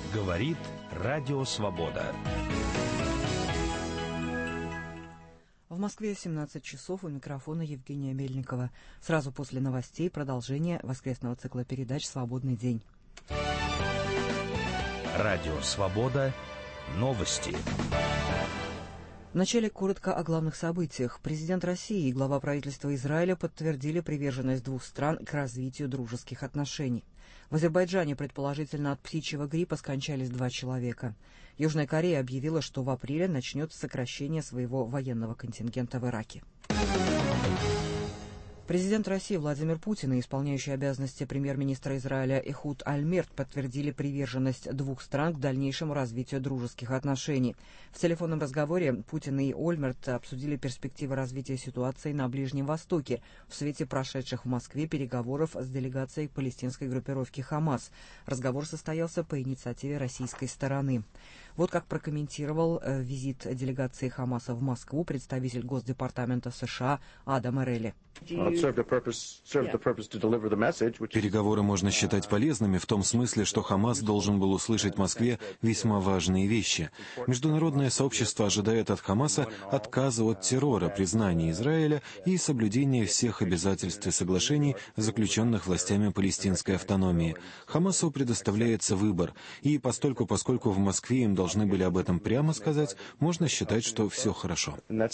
Говорит Радио Свобода. В Москве 17 часов, у микрофона Евгения Мельникова. Сразу после новостей продолжение воскресного цикла передач «Свободный день». Радио Свобода. Новости. Вначале коротко о главных событиях. Президент России и глава правительства Израиля подтвердили приверженность двух стран к развитию дружеских отношений. В Азербайджане, предположительно, от птичьего гриппа скончались 2 человека. Южная Корея объявила, что в апреле начнет сокращение своего военного контингента в Ираке. Президент России Владимир Путин и исполняющий обязанности премьер-министра Израиля Эхуд Ольмерт подтвердили приверженность двух стран к дальнейшему развитию дружеских отношений. В телефонном разговоре Путин и Ольмерт обсудили перспективы развития ситуации на Ближнем Востоке в свете прошедших в Москве переговоров с делегацией палестинской группировки «Хамас». Разговор состоялся по инициативе российской стороны. Вот как прокомментировал визит делегации «Хамаса» в Москву представитель Госдепартамента США Адам Эрелли. Переговоры можно считать полезными в том смысле, что Хамас должен был услышать в Москве весьма важные вещи. Международное сообщество ожидает от Хамаса отказа от террора, признания Израиля и соблюдения всех обязательств и соглашений, заключенных властями палестинской автономии. Хамасу предоставляется выбор, и поскольку в Москве им должны были об этом прямо сказать, можно считать, что все хорошо.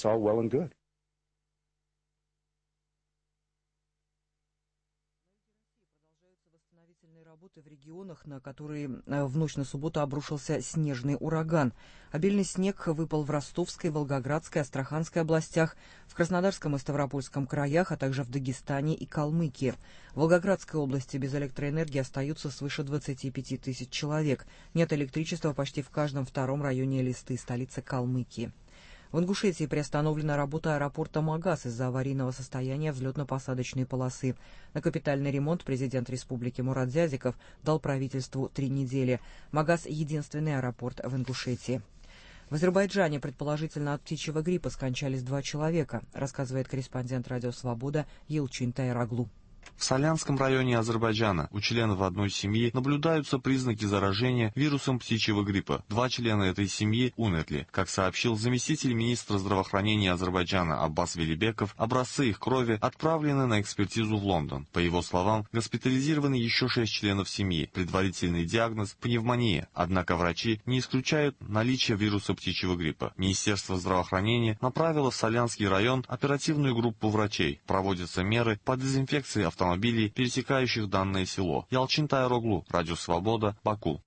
Работы в регионах, на которые в ночь на субботу обрушился снежный ураган. Обильный снег выпал в Ростовской, Волгоградской, Астраханской областях, в Краснодарском и Ставропольском краях, а также в Дагестане и Калмыкии. В Волгоградской области без электроэнергии остаются свыше 25 тысяч человек. Нет электричества почти в каждом втором районе Элисты, столицы Калмыкии. В Ингушетии приостановлена работа аэропорта Магас из-за аварийного состояния взлетно-посадочной полосы. На капитальный ремонт президент республики Мурат Зязиков дал правительству 3 недели. Магас — единственный аэропорт в Ингушетии. В Азербайджане, предположительно, от птичьего гриппа скончались 2 человека, рассказывает корреспондент «Радио Свобода» Елчин Тайраглу. В Солянском районе Азербайджана у членов одной семьи наблюдаются признаки заражения вирусом птичьего гриппа. 2 члена этой семьи умерли. Как сообщил заместитель министра здравоохранения Азербайджана Аббас Велибеков, образцы их крови отправлены на экспертизу в Лондон. По его словам, госпитализированы еще 6 членов семьи. Предварительный диагноз – пневмония. Однако врачи не исключают наличие вируса птичьего гриппа. Министерство здравоохранения направило в Солянский район оперативную группу врачей. Проводятся меры по дезинфекции автомобилей, пересекающих данное село. Елчин Тайраглу, Радио Свобода, Баку.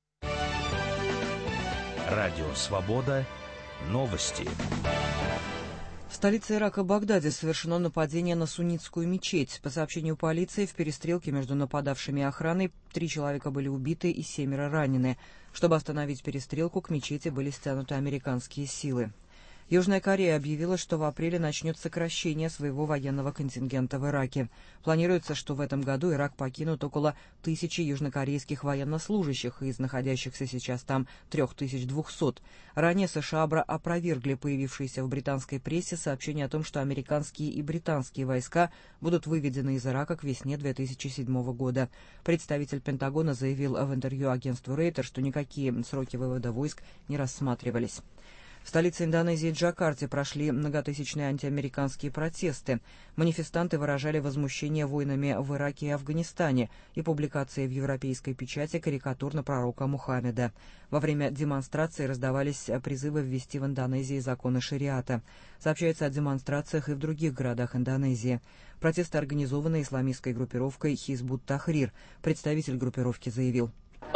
Радио Свобода. Новости. В столице Ирака Багдаде совершено нападение на суннитскую мечеть. По сообщению полиции, в перестрелке между нападавшими и охраной 3 человека были убиты и 7 ранены. Чтобы остановить перестрелку, к мечети были стянуты американские силы. Южная Корея объявила, что в апреле начнет сокращение своего военного контингента в Ираке. Планируется, что в этом году Ирак покинут около 1000 южнокорейских военнослужащих из находящихся сейчас там 3200. Ранее США опровергли появившиеся в британской прессе сообщения о том, что американские и британские войска будут выведены из Ирака к весне 2007 года. Представитель Пентагона заявил в интервью агентству Рейтер, что никакие сроки вывода войск не рассматривались. В столице Индонезии Джакарте прошли многотысячные антиамериканские протесты. Манифестанты выражали возмущение войнами в Ираке и Афганистане и публикацией в европейской печати карикатур на пророка Мухаммеда. Во время демонстрации раздавались призывы ввести в Индонезии законы шариата. Сообщается о демонстрациях и в других городах Индонезии. Протесты организованы исламистской группировкой Хизбут Тахрир. Представитель группировки заявил: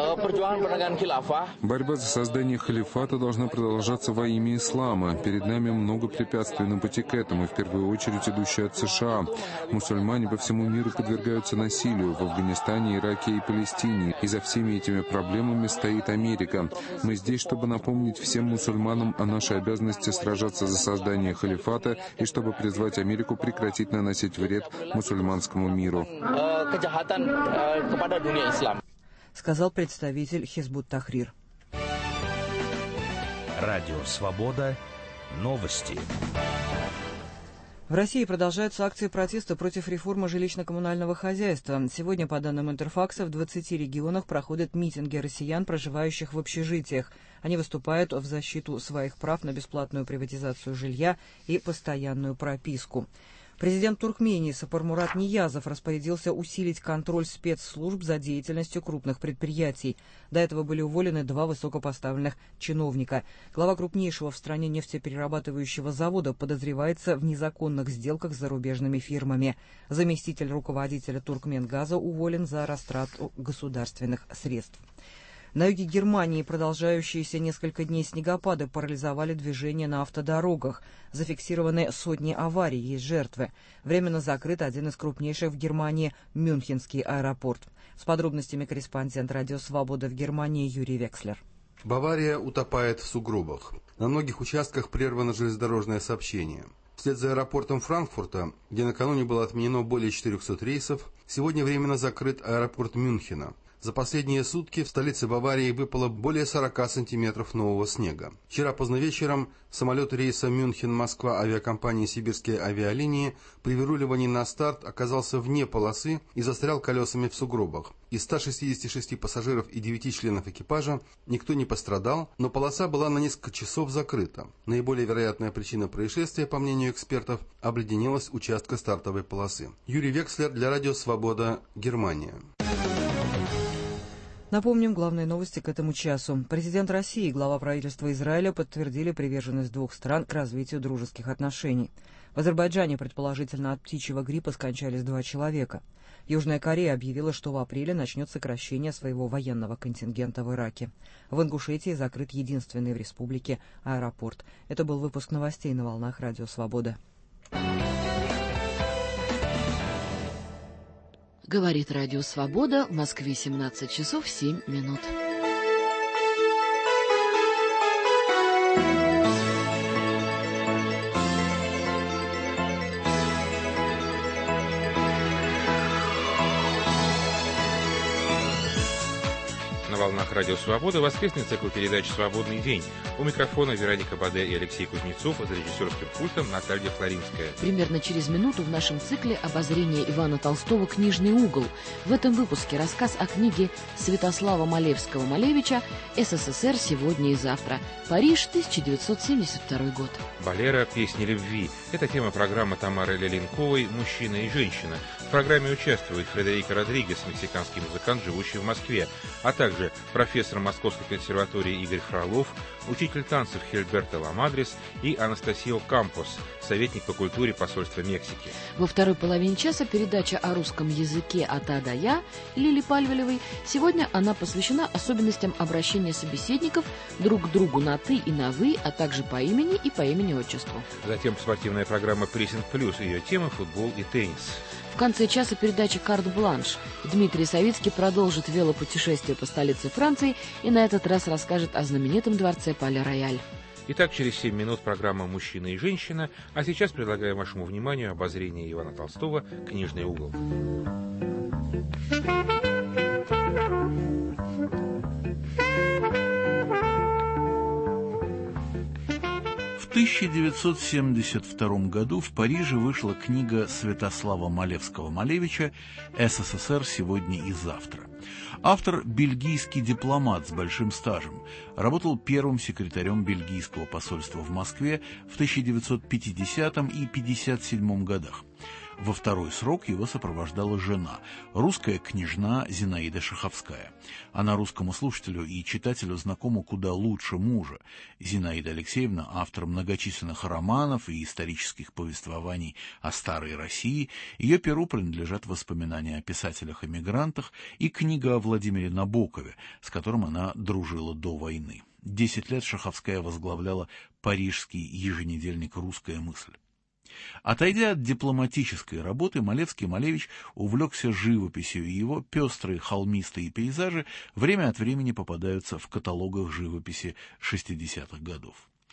борьба за создание халифата должна продолжаться во имя ислама. Перед нами много препятствий на пути к этому, в первую очередь идущие от США. Мусульмане по всему миру подвергаются насилию в Афганистане, Ираке и Палестине. И за всеми этими проблемами стоит Америка. Мы здесь, чтобы напомнить всем мусульманам о нашей обязанности сражаться за создание халифата и чтобы призвать Америку прекратить наносить вред мусульманскому миру. Сказал представитель Хизбут Тахрир. Радио Свобода. Новости. В России продолжаются акции протеста против реформы жилищно-коммунального хозяйства. Сегодня, по данным Интерфакса, в 20 регионах проходят митинги россиян, проживающих в общежитиях. Они выступают в защиту своих прав на бесплатную приватизацию жилья и постоянную прописку. Президент Туркмении Сапармурат Ниязов распорядился усилить контроль спецслужб за деятельностью крупных предприятий. До этого были уволены 2 высокопоставленных чиновника. Глава крупнейшего в стране нефтеперерабатывающего завода подозревается в незаконных сделках с зарубежными фирмами. Заместитель руководителя Туркменгаза уволен за растрату государственных средств. На юге Германии продолжающиеся несколько дней снегопады парализовали движение на автодорогах. Зафиксированы сотни аварий, есть жертвы. Временно закрыт один из крупнейших в Германии Мюнхенский аэропорт. С подробностями корреспондент «Радио Свобода» в Германии Юрий Векслер. Бавария утопает в сугробах. На многих участках прервано железнодорожное сообщение. Вслед за аэропортом Франкфурта, где накануне было отменено более 400 рейсов, сегодня временно закрыт аэропорт Мюнхена. За последние сутки в столице Баварии выпало более 40 сантиметров нового снега. Вчера поздно вечером самолет рейса Мюнхен-Москва авиакомпании «Сибирские авиалинии» при выруливании на старт оказался вне полосы и застрял колесами в сугробах. Из 166 пассажиров и 9 членов экипажа никто не пострадал, но полоса была на несколько часов закрыта. Наиболее вероятная причина происшествия, по мнению экспертов, обледенелость участка стартовой полосы. Юрий Векслер для «Радио Свобода», Германия. Напомним главные новости к этому часу. Президент России и глава правительства Израиля подтвердили приверженность двух стран к развитию дружеских отношений. В Азербайджане, предположительно, от птичьего гриппа скончались 2 человека. Южная Корея объявила, что в апреле начнет сокращение своего военного контингента в Ираке. В Ингушетии закрыт единственный в республике аэропорт. Это был выпуск новостей на волнах «Радио Свобода». Говорит Радио Свобода, в Москве 17 часов 7 минут. На волнах «Радио Свобода» воскресный цикл передач «Свободный день». У микрофона Вероника Баде и Алексей Кузнецов, а за режиссерским пультом Наталья Флоринская. Примерно через минуту в нашем цикле обозрение Ивана Толстого «Книжный угол». В этом выпуске рассказ о книге Святослава Малевского-Малевича «СССР сегодня и завтра. Париж, 1972 год». «Болеро. Песни любви». Это тема программы Тамары Леленковой «Мужчина и женщина». В программе участвует Фредерико Родригес, мексиканский музыкант, живущий в Москве, а также профессор Московской консерватории Игорь Фролов, учитель танцев Хильберто Ламадрес и Анастасио Кампос, советник по культуре посольства Мексики. Во второй половине часа передача о русском языке от А до Я Лили Пальвелевой. Сегодня она посвящена особенностям обращения собеседников друг к другу на «ты» и на «вы», а также по имени и по имени-отчеству. Затем спортивная программа «Прессинг плюс». Ее темы – футбол и теннис. В конце часа передача «Карт-бланш». Дмитрий Савицкий продолжит велопутешествие по столице Франции и на этот раз расскажет о знаменитом дворце Пале-Рояль. Итак, через 7 минут программа «Мужчина и женщина», а сейчас предлагаем вашему вниманию обозрение Ивана Толстого «Книжный угол». В 1972 году в Париже вышла книга Святослава Малевского-Малевича «СССР сегодня и завтра». Автор – бельгийский дипломат с большим стажем. Работал первым секретарем бельгийского посольства в Москве в 1950 и 1957 годах. Во второй срок его сопровождала жена, русская княжна Зинаида Шаховская. Она русскому слушателю и читателю знакома куда лучше мужа. Зинаида Алексеевна – автор многочисленных романов и исторических повествований о старой России. Ее перу принадлежат воспоминания о писателях-эмигрантах и книга о Владимире Набокове, с которым она дружила до войны. 10 лет Шаховская возглавляла парижский еженедельник «Русская мысль». Отойдя от дипломатической работы, Малевский-Малевич увлекся живописью, и его пестрые холмистые пейзажи время от времени попадаются в каталогах живописи 60-х годов.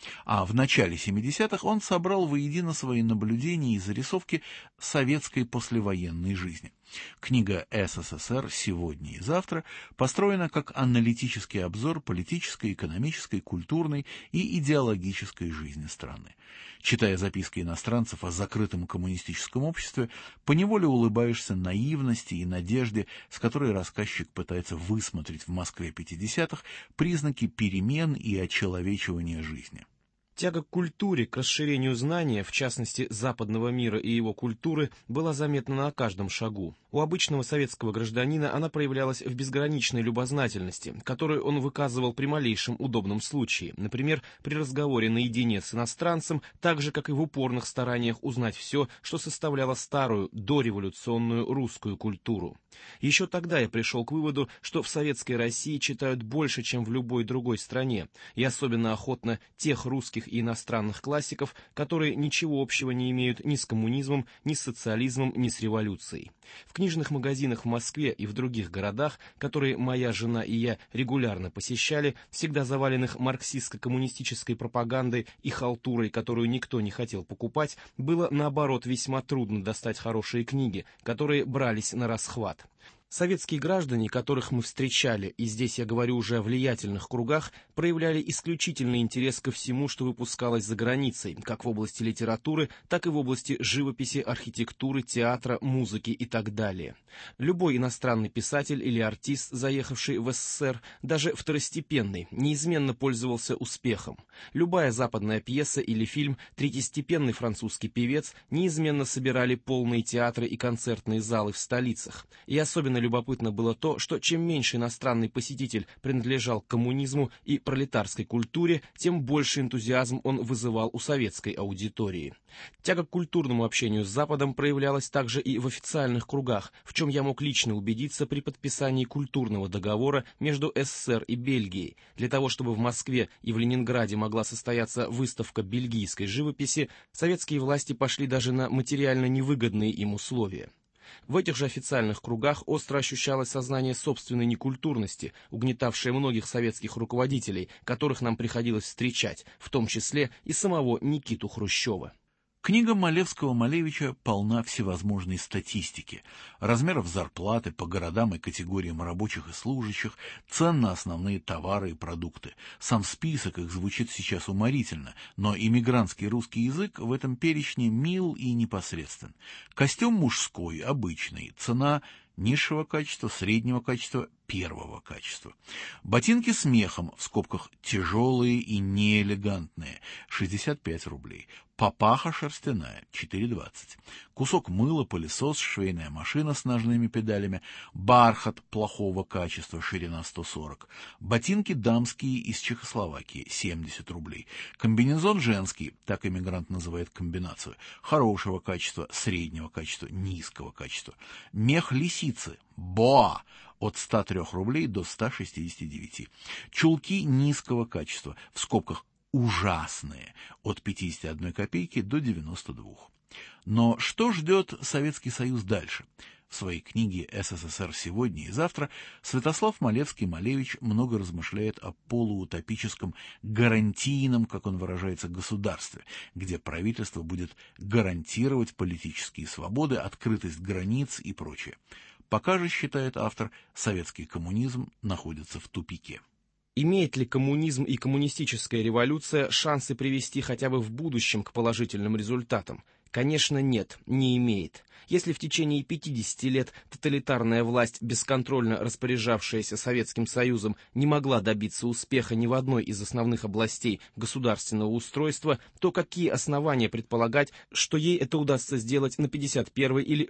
А в начале 70-х он собрал воедино свои наблюдения и зарисовки советской послевоенной жизни. Книга «СССР. Сегодня и завтра» построена как аналитический обзор политической, экономической, культурной и идеологической жизни страны. Читая записки иностранцев о закрытом коммунистическом обществе, поневоле улыбаешься наивности и надежде, с которой рассказчик пытается высмотреть в Москве 50-х признаки перемен и очеловечивания жизни. Тяга к культуре, к расширению знания, в частности западного мира и его культуры, была заметна на каждом шагу. У обычного советского гражданина она проявлялась в безграничной любознательности, которую он выказывал при малейшем удобном случае, например, при разговоре наедине с иностранцем, так же, как и в упорных стараниях узнать все, что составляло старую, дореволюционную русскую культуру. Еще тогда я пришел к выводу, что в советской России читают больше, чем в любой другой стране, и особенно охотно тех русских и иностранных классиков, которые ничего общего не имеют ни с коммунизмом, ни с социализмом, ни с революцией. В книжных магазинах в Москве и в других городах, которые моя жена и я регулярно посещали, всегда заваленных марксистско-коммунистической пропагандой и халтурой, которую никто не хотел покупать, было, наоборот, весьма трудно достать хорошие книги, которые брались на расхват. Советские граждане, которых мы встречали, и здесь я говорю уже о влиятельных кругах, проявляли исключительный интерес ко всему, что выпускалось за границей, как в области литературы, так и в области живописи, архитектуры, театра, музыки и так далее. Любой иностранный писатель или артист, заехавший в СССР, даже второстепенный, неизменно пользовался успехом. Любая западная пьеса или фильм, третьестепенный французский певец неизменно собирали полные театры и концертные залы в столицах. И особенно любопытно было то, что чем меньше иностранный посетитель принадлежал к коммунизму и пролетарской культуре, тем больше энтузиазм он вызывал у советской аудитории. Тяга к культурному общению с Западом проявлялась также и в официальных кругах, в чем я мог лично убедиться при подписании культурного договора между СССР и Бельгией. Для того, чтобы в Москве и в Ленинграде могла состояться выставка бельгийской живописи, советские власти пошли даже на материально невыгодные им условия. В этих же официальных кругах остро ощущалось сознание собственной некультурности, угнетавшее многих советских руководителей, которых нам приходилось встречать, в том числе и самого Никиту Хрущева. Книга Малевского-Малевича полна всевозможной статистики, размеров зарплаты по городам и категориям рабочих и служащих, цен на основные товары и продукты. Сам список их звучит сейчас уморительно, но иммигрантский русский язык в этом перечне мил и непосредствен. Костюм мужской, обычный, цена низшего качества, среднего качества, первого качества. Ботинки с мехом, в скобках тяжелые и неэлегантные, 65 рублей. Папаха шерстяная, 4,20. Кусок мыла, пылесос, швейная машина с ножными педалями, бархат плохого качества, ширина 140. Ботинки дамские из Чехословакии, 70 рублей. Комбинезон женский, так иммигрант называет комбинацию, хорошего качества, среднего качества, низкого качества. Мех лисицы, боа, от 103 рублей до 169. Чулки низкого качества, в скобках ужасные, от 51 копейки до 92. Но что ждет Советский Союз дальше? В своей книге «СССР. Сегодня и завтра» Святослав Малевский-Малевич много размышляет о полуутопическом гарантийном, как он выражается, государстве, где правительство будет гарантировать политические свободы, открытость границ и прочее. Пока же, считает автор, советский коммунизм находится в тупике. Имеет ли коммунизм и коммунистическая революция шансы привести хотя бы в будущем к положительным результатам? Конечно, нет, не имеет. Если в течение 50 лет тоталитарная власть, бесконтрольно распоряжавшаяся Советским Союзом, не могла добиться успеха ни в одной из основных областей государственного устройства, то какие основания предполагать, что ей это удастся сделать на 51 или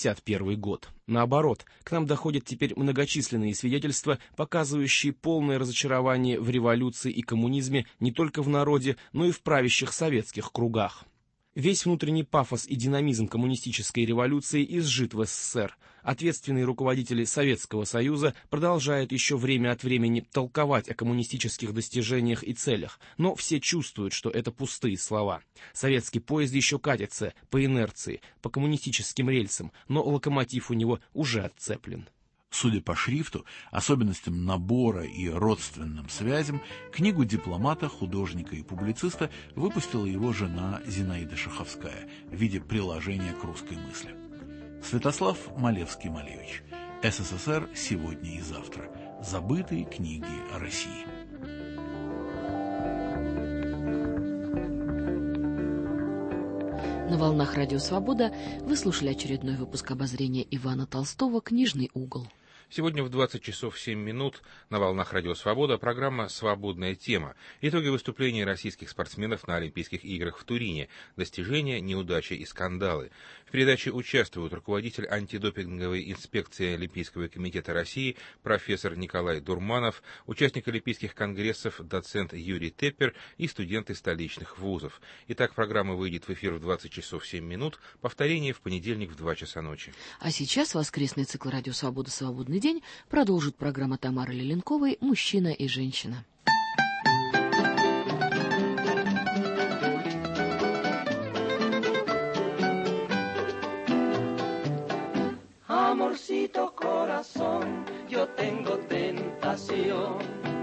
61 год? Наоборот, к нам доходят теперь многочисленные свидетельства, показывающие полное разочарование в революции и коммунизме не только в народе, но и в правящих советских кругах. Весь внутренний пафос и динамизм коммунистической революции изжит в СССР. Ответственные руководители Советского Союза продолжают еще время от времени толковать о коммунистических достижениях и целях, но все чувствуют, что это пустые слова. Советский поезд еще катится по инерции, по коммунистическим рельсам, но локомотив у него уже отцеплен. Судя по шрифту, особенностям набора и родственным связям, книгу дипломата, художника и публициста выпустила его жена Зинаида Шаховская в виде приложения к русской мысли. Святослав Малевский-Малевич. СССР сегодня и завтра. Забытые книги о России. На волнах Радио Свобода вы слушали очередной выпуск обозрения Ивана Толстого «Книжный угол». Сегодня в 20 часов 7 минут на волнах Радио Свобода программа «Свободная тема». Итоги выступлений российских спортсменов на Олимпийских играх в Турине. Достижения, неудачи и скандалы. В передаче участвуют руководитель антидопинговой инспекции Олимпийского комитета России профессор Николай Дурманов, участник Олимпийских конгрессов доцент Юрий Теппер и студенты столичных вузов. Итак, программа выйдет в эфир в 20 часов 7 минут. Повторение в понедельник в 2 часа ночи. А сейчас воскресный цикл «Радио Свобода. Свободный день» продолжит программа Тамары Леленковой «Мужчина и женщина». Amorcito corazón, yo tengo tentación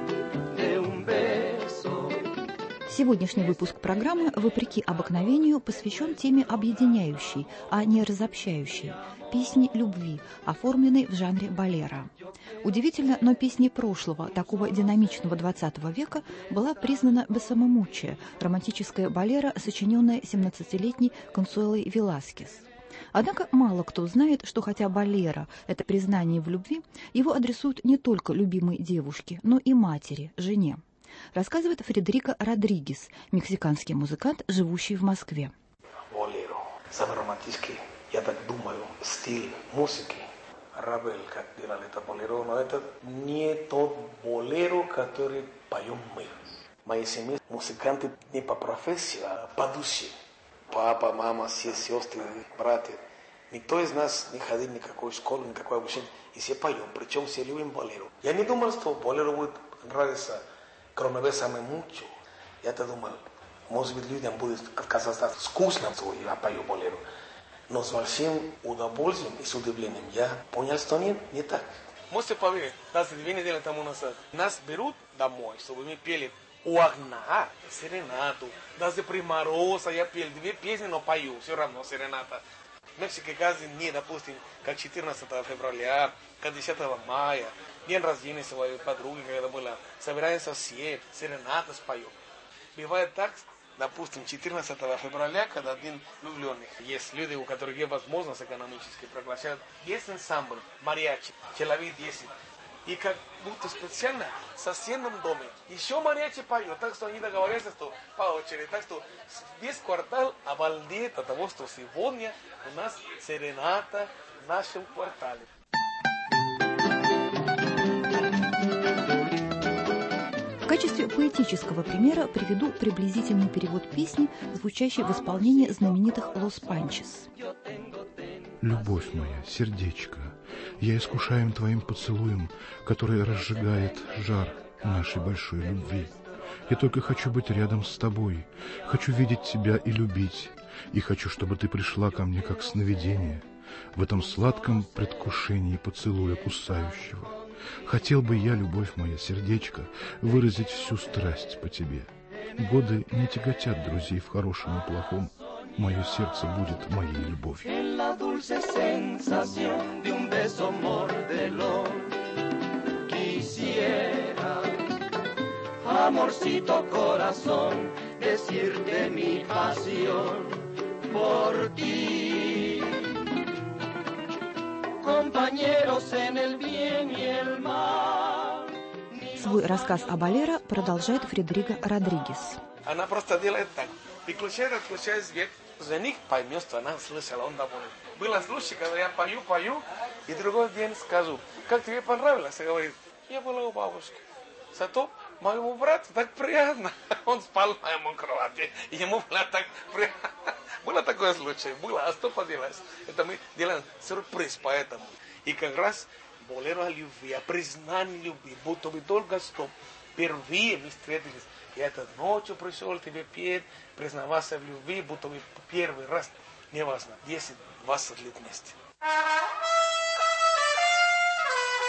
de un beso. Сегодняшний выпуск программы, вопреки обыкновению, посвящен теме объединяющей, а не разобщающей – песни любви, оформленной в жанре болеро. Удивительно, но песней прошлого, такого динамичного XX века, была признана «Бессамомуччия» – романтическая болеро, сочиненная 17-летней Консуэлой Веласкес. Однако мало кто знает, что хотя болеро – это признание в любви, его адресуют не только любимой девушке, но и матери, жене. Рассказывает Фредерико Родригес, мексиканский музыкант, живущий в Москве. Болеро. Самый романтический, я так думаю, стиль музыки. Рабель, как делали это болеро, но это не тот болеро, который поем мы. Мои семьи музыканты не по профессии, а по душе. Папа, мама, все сестры, братья. Никто из нас не ходил в никакой школе, никакое обучение. И все поем, причем все любим болеро. Я не думал, что болеро будет нравиться, кроме «Бésame mucho». Я-то думал, может быть, людям будет казаться скучно, что я пою болеро. Но с большим удовольствием и с удивлением я понял, что нет, не так. Можете поверить, даже 2 недели тому назад нас берут домой, чтобы мы пели у окна серенаду. Даже при морозе я пел 2 песни, но пою все равно серената. В Мексике каждый день, допустим, как 14 февраля, как 10 мая, день рождения своей подруги, когда была, собираемся все, серената споем. Бывает так, допустим, 14 февраля, когда день влюбленных. Есть люди, у которых есть возможность экономически приглашать. Есть ансамбль, мариачи, человек 10. И как будто специально в соседнем доме еще мариачи поют. Так что они договорятся, что по очереди. Так что весь квартал обалдеет от того, что сегодня у нас серената в нашем квартале. В качестве поэтического примера приведу приблизительный перевод песни, звучащей в исполнении знаменитых «Лос Панчес». Любовь моя, сердечко, я искушаем твоим поцелуем, который разжигает жар нашей большой любви. Я только хочу быть рядом с тобой, хочу видеть тебя и любить, и хочу, чтобы ты пришла ко мне как сновидение, в этом сладком предвкушении поцелуя кусающего. Хотел бы я, любовь моя, сердечко, выразить всю страсть по тебе. Годы не тяготят друзей в хорошем и плохом. Мое сердце будет моей любовью. Amorcito corazón, decirte mi pasión por ti. Compañeros en el bien y el mal. Свой рассказ о болеро продолжает Фредерико Родригес. Она просто делает так. Выключает свет. Жених поймет, что она слышала, он доволен. Было случай, когда я пою, и другой день скажу, как тебе понравилось? И говорит, я была у бабушки. Зато моему брату так приятно. Он спал на моей кровати, и ему было так приятно. Было такое случай, было, а что поделать? Это мы делаем сюрприз поэтому. И как раз болеро о любви, о признании любви, будто бы только что впервые мы встретились. И этой ночью пришел тебе петь, признаваться в любви, будто бы первый раз, неважно, 10-20 лет вместе.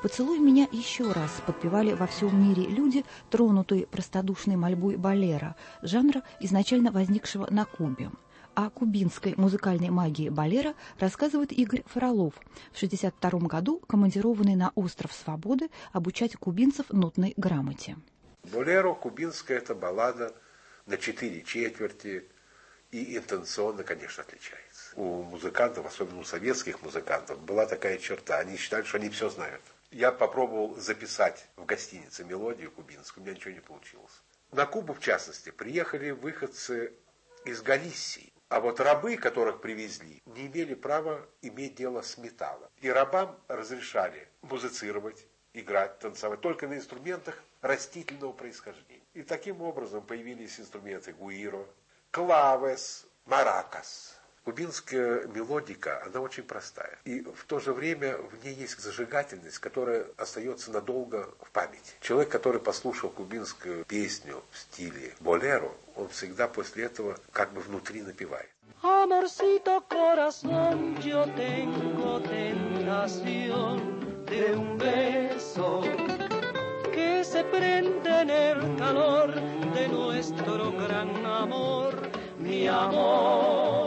«Поцелуй меня еще раз» подпевали во всем мире люди, тронутые простодушной мольбой болеро, жанра, изначально возникшего на Кубе. О кубинской музыкальной магии болеро рассказывает Игорь Фролов, в 1962 году командированный на остров Свободы обучать кубинцев нотной грамоте. Болеро кубинская — это баллада на 4/4 и интонационно, конечно, отличается. У музыкантов, особенно у советских музыкантов, была такая черта. Они считали, что они все знают. Я попробовал записать в гостинице мелодию кубинскую, у меня ничего не получилось. На Кубу, в частности, приехали выходцы из Галисии. А вот рабы, которых привезли, не имели права иметь дело с металлом. И рабам разрешали музицировать, играть, танцевать только на инструментах растительного происхождения. И таким образом появились инструменты гуиро, клавес, маракас. Кубинская мелодика, она очень простая. И в то же время в ней есть зажигательность, которая остается надолго в памяти. Человек, который послушал кубинскую песню в стиле болеро, он всегда после этого как бы внутри напевает. Amorcito corazón, yo tengo tentación de un beso que se prende en el calor de nuestro gran amor, mi amor.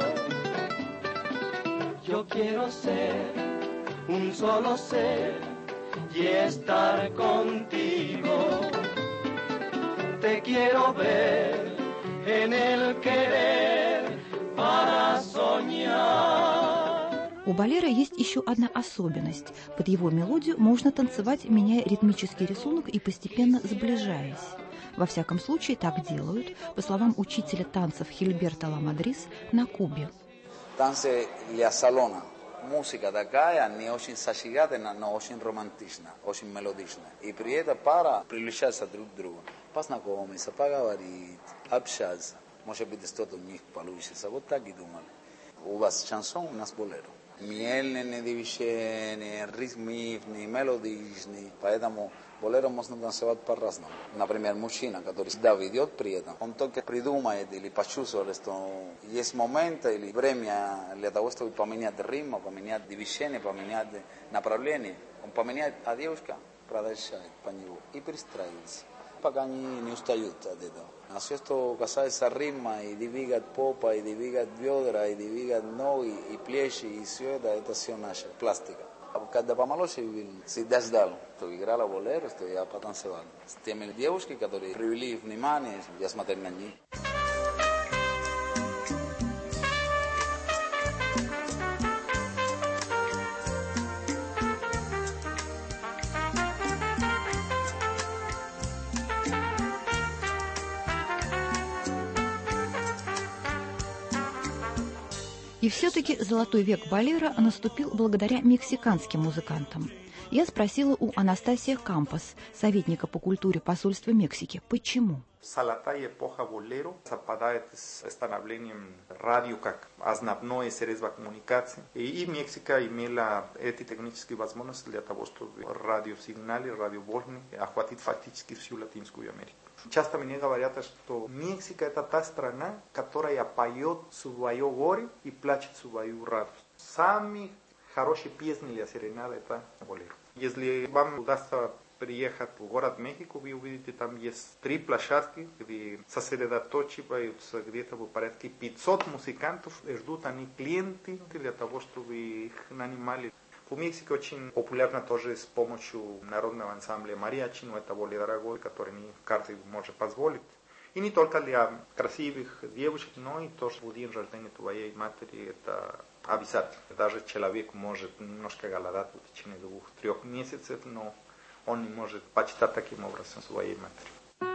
Yo quiero ser un solo ser y estar contigo. Te quiero ver en el querer para soñar. У болеро есть еще одна особенность. Под его мелодию можно танцевать, меняя ритмический рисунок и постепенно сближаясь. Во всяком случае, так делают, по словам учителя танцев Хильберта Ламадрис, на Кубе. Танцы для салона. Музыка такая, не очень зажигательная, но очень романтичная, очень мелодичная. И при этом пара приближаться друг к другу. Познакомиться, поговорить, общаться. Может быть, что-то у них получится. Вот так и думали. У вас шансон, у нас болеро. Медленные движения, ритмичные, мелодичные. Поэтому болеро можно танцевать по-разному. Например, мужчина, который всегда ведет при этом, он только придумает или почувствует, что есть моменты или время для того, чтобы поменять ритм, поменять движение, поменять направление. Он поменяет, а девушка продолжает по нему и пристраивается. Пока они не устают от этого. А все, что касается ритма, и двигать попа, и двигать бедра, и двигать ноги, и плечи, и все это все наша пластика. Когда помоложе, всегда ждал, что играла болеро, что я потанцевал. С теми девушками, которые привели внимание, я смотрел на них. И все-таки золотой век болеро наступил благодаря мексиканским музыкантам. Я спросила у Анастасии Кампос, советника по культуре посольства Мексики, почему. Золотая эпоха болеро совпадает с становлением радио как основное средство коммуникации. И Мексика имела эти технические возможности для того, чтобы радиосигналы, радиоволны охватить фактически всю Латинскую Америку. Часто мне говорят, что Мексика это та страна, которая поет свое горе и плачет свою радость. Самые хорошие песни для серенады это болеро. Если вам удастся приехать в город Мехико, вы увидите, там есть 3 площадки, где сосредоточиваются где-то в порядке 500 музыкантов, и ждут они клиенты для того, чтобы их нанимали. В Мексике очень популярно тоже с помощью народного ансамбля мариачи, но это более дорогой, который не каждый может позволить. И не только для красивых девушек, но и тоже в день рождения твоей матери это обязательно. Даже человек может немножко голодать в течение 2-3 месяцев, но он не может почитать таким образом своей матери.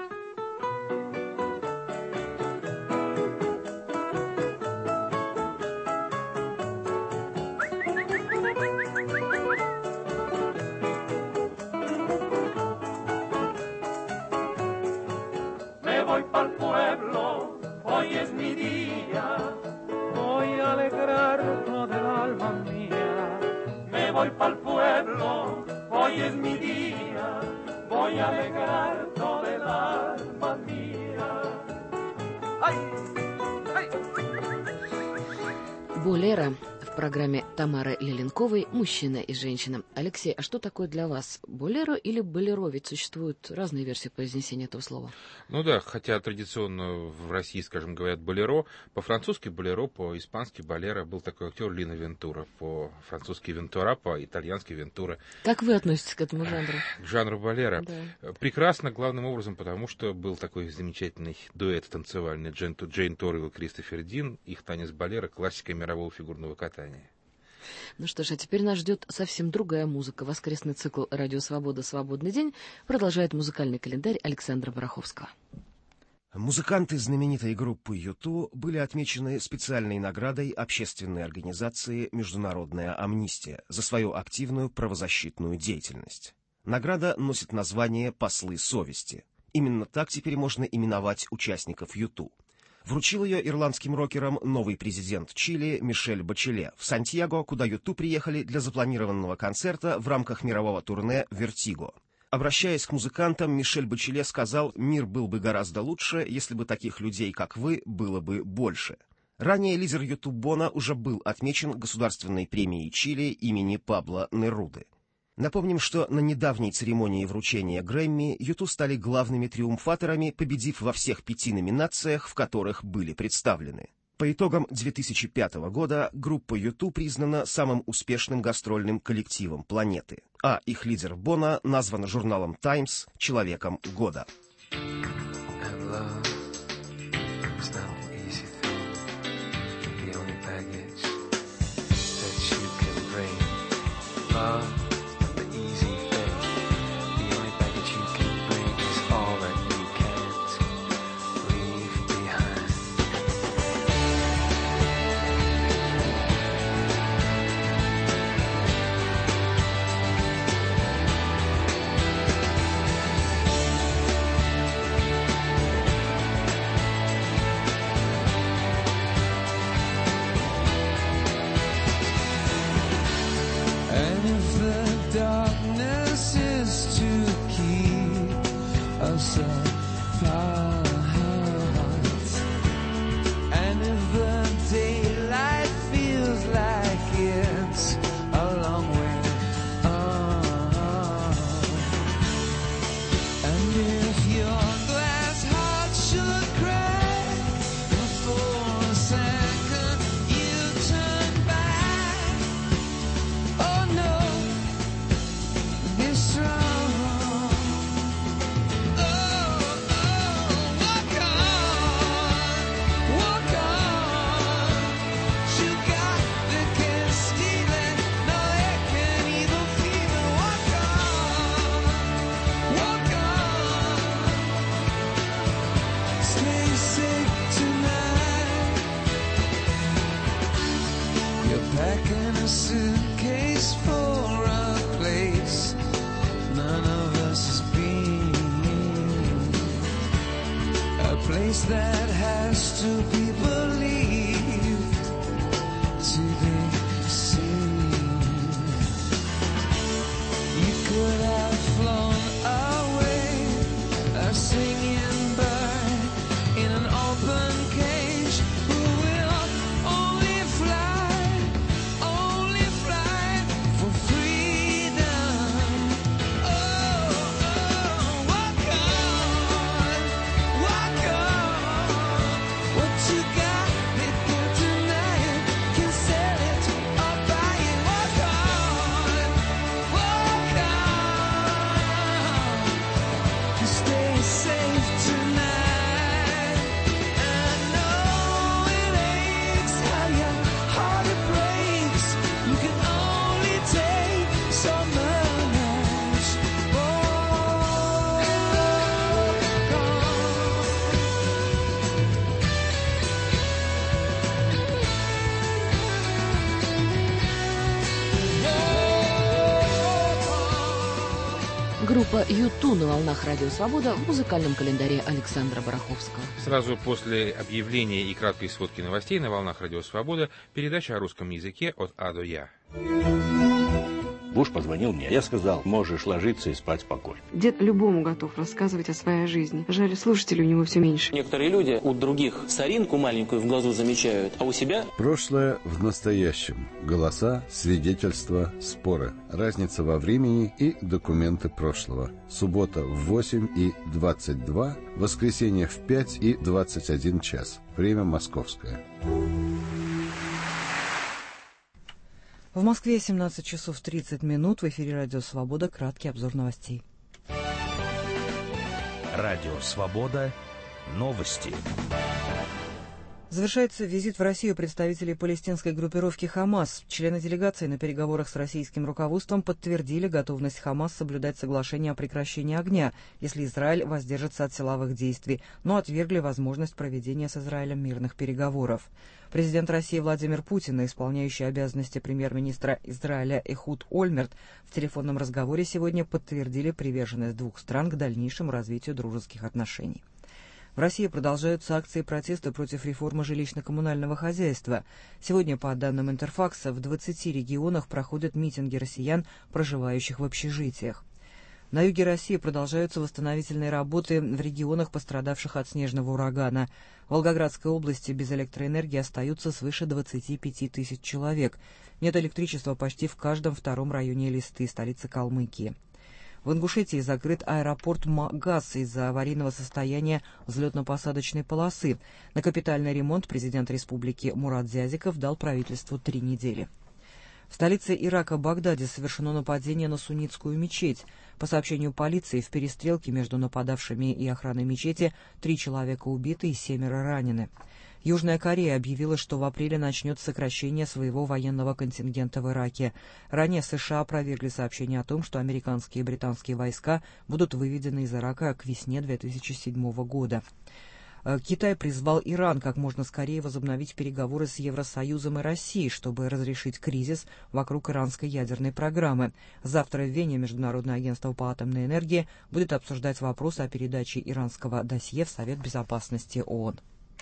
Me voy pa'l pueblo, hoy es mi día, voy a alegrar toda el alma mía. Me voy pa'l pueblo, hoy es mi día, voy a alegrar toda el alma mía. ¡Ay! ¡Ay! Болеро в В программе Тамары Леленковой «Мужчина и женщина». Алексей, а что такое для вас болеро или болеро? Ведь существуют разные версии произнесения этого слова. Ну да, хотя традиционно в России, скажем, говорят болеро. По-французски болеро, по-испански болеро. Был такой актер Лино Вентура. По-французски Вентура, по-итальянски Вентура. Как вы относитесь к этому жанру? К жанру болеро? Да. Прекрасно, главным образом, потому что был такой замечательный дуэт танцевальный Джейн Торрелл и Кристофер Дин. Их танец болеро — классика мирового фигурного катания. Ну что ж, а теперь нас ждет совсем другая музыка. Воскресный цикл «Радио Свобода. Свободный день» продолжает музыкальный календарь Александра Бараховского. Музыканты знаменитой группы U2 были отмечены специальной наградой общественной организации «Международная амнистия» за свою активную правозащитную деятельность. Награда носит название «Послы совести». Именно так теперь можно именовать участников U2. Вручил ее ирландским рокерам новый президент Чили Мишель Бачеле в Сантьяго, куда U2 приехали для запланированного концерта в рамках мирового турне «Вертиго». Обращаясь к музыкантам, Мишель Бачеле сказал: «Мир был бы гораздо лучше, если бы таких людей, как вы, было бы больше». Ранее лидер U2 Боно уже был отмечен государственной премией Чили имени Пабло Неруды. Напомним, что на недавней церемонии вручения Грэмми U2 стали главными триумфаторами, победив во всех 5 номинациях, в которых были представлены. По итогам 2005 года группа U2 признана самым успешным гастрольным коллективом планеты, а их лидер Боно назван журналом Times «Человеком года». Группа U2 на волнах Радио Свобода в музыкальном календаре Александра Бараховского. Сразу после объявления и краткой сводки новостей на волнах Радио Свобода передача о русском языке от А до Я. Буш позвонил мне. Я сказал, можешь ложиться и спать спокойно. Дед любому готов рассказывать о своей жизни. Жаль, слушателей у него все меньше. Некоторые люди у других соринку маленькую в глазу замечают, а у себя... Прошлое в настоящем. Голоса, свидетельства, споры. Разница во времени и документы прошлого. Суббота в 8 и 22, воскресенье в 5 и 21 час. Время московское. В Москве 17 часов 30 минут. В эфире «Радио Свобода». Краткий обзор новостей. Радио Свобода. Новости. Завершается визит в Россию представителей палестинской группировки «Хамас». Члены делегации на переговорах с российским руководством подтвердили готовность «Хамас» соблюдать соглашение о прекращении огня, если Израиль воздержится от силовых действий, но отвергли возможность проведения с Израилем мирных переговоров. Президент России Владимир Путин и исполняющий обязанности премьер-министра Израиля Эхуд Ольмерт в телефонном разговоре сегодня подтвердили приверженность двух стран к дальнейшему развитию дружеских отношений. В России продолжаются акции протеста против реформы жилищно-коммунального хозяйства. Сегодня, по данным Интерфакса, в 20 регионах проходят митинги россиян, проживающих в общежитиях. На юге России продолжаются восстановительные работы в регионах, пострадавших от снежного урагана. В Волгоградской области без электроэнергии остаются свыше 25 тысяч человек. Нет электричества почти в каждом втором районе Элисты, столицы Калмыкии. В Ингушетии закрыт аэропорт Магаз из-за аварийного состояния взлетно-посадочной полосы. На капитальный ремонт президент республики Мурат Зязиков дал правительству 3 недели. В столице Ирака Багдаде совершено нападение на суннитскую мечеть. По сообщению полиции, в перестрелке между нападавшими и охраной мечети 3 человека убиты и 7 ранены. Южная Корея объявила, что в апреле начнет сокращение своего военного контингента в Ираке. Ранее США опровергли сообщение о том, что американские и британские войска будут выведены из Ирака к весне 2007 года. Китай призвал Иран как можно скорее возобновить переговоры с Евросоюзом и Россией, чтобы разрешить кризис вокруг иранской ядерной программы. Завтра в Вене Международное агентство по атомной энергии будет обсуждать вопрос о передаче иранского досье в Совет Безопасности ООН.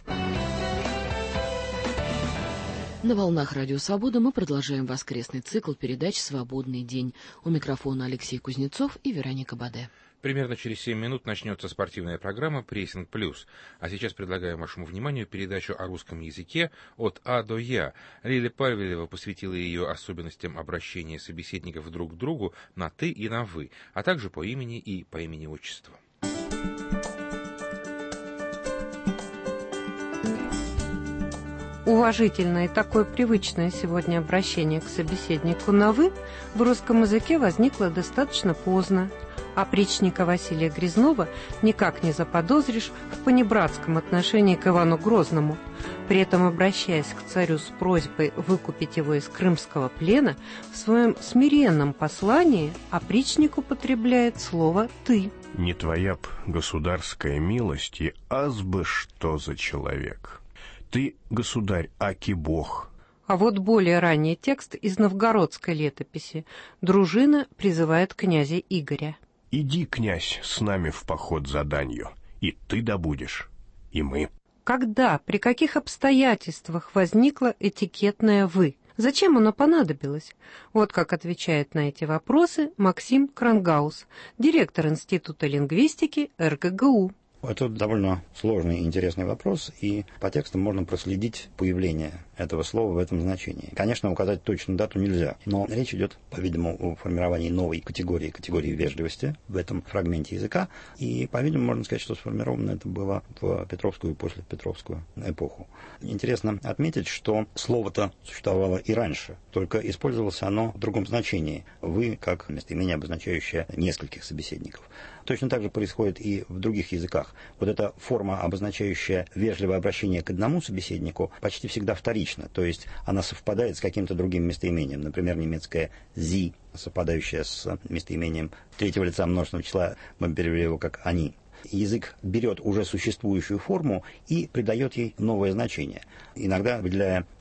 На волнах «Радио Свобода» мы продолжаем воскресный цикл передач «Свободный день». У микрофона Алексей Кузнецов и Вероника Баде. Примерно через 7 минут начнется спортивная программа «Прессинг плюс». А сейчас предлагаем вашему вниманию передачу о русском языке от А до Я. Лиля Павелева посвятила ее особенностям обращения собеседников друг к другу на «ты» и на «вы», а также по имени и по имени-отчеству. Уважительное и такое привычное сегодня обращение к собеседнику на «вы» в русском языке возникло достаточно поздно. Опричника Василия Грязнова никак не заподозришь в понебратском отношении к Ивану Грозному. При этом, обращаясь к царю с просьбой выкупить его из крымского плена, в своем смиренном послании опричник употребляет слово «ты». «Не твоя б государская милость, и аз бы что за человек. Ты, государь, аки бог». А вот более ранний текст из новгородской летописи. Дружина призывает князя Игоря. «Иди, князь, с нами в поход за данью, и ты добудешь, и мы». Когда, при каких обстоятельствах возникло этикетное «вы»? Зачем оно понадобилось? Вот как отвечает на эти вопросы Максим Крангаус, директор Института лингвистики РГГУ. Это довольно сложный и интересный вопрос, и по текстам можно проследить появление этого слова в этом значении. Конечно, указать точную дату нельзя, но речь идет, по-видимому, о формировании новой категории вежливости в этом фрагменте языка, и, по-видимому, можно сказать, что сформировано это было в Петровскую и послепетровскую эпоху. Интересно отметить, что слово-то существовало и раньше, только использовалось оно в другом значении. «Вы» как местоимение, обозначающее нескольких собеседников. Точно так же происходит и в других языках. Вот эта форма, обозначающая вежливое обращение к одному собеседнику, почти всегда вторична, то есть она совпадает с каким-то другим местоимением. Например, немецкое «sie», совпадающее с местоимением третьего лица множественного числа, мы перевели его как «они». Язык берет уже существующую форму и придает ей новое значение, иногда выделяя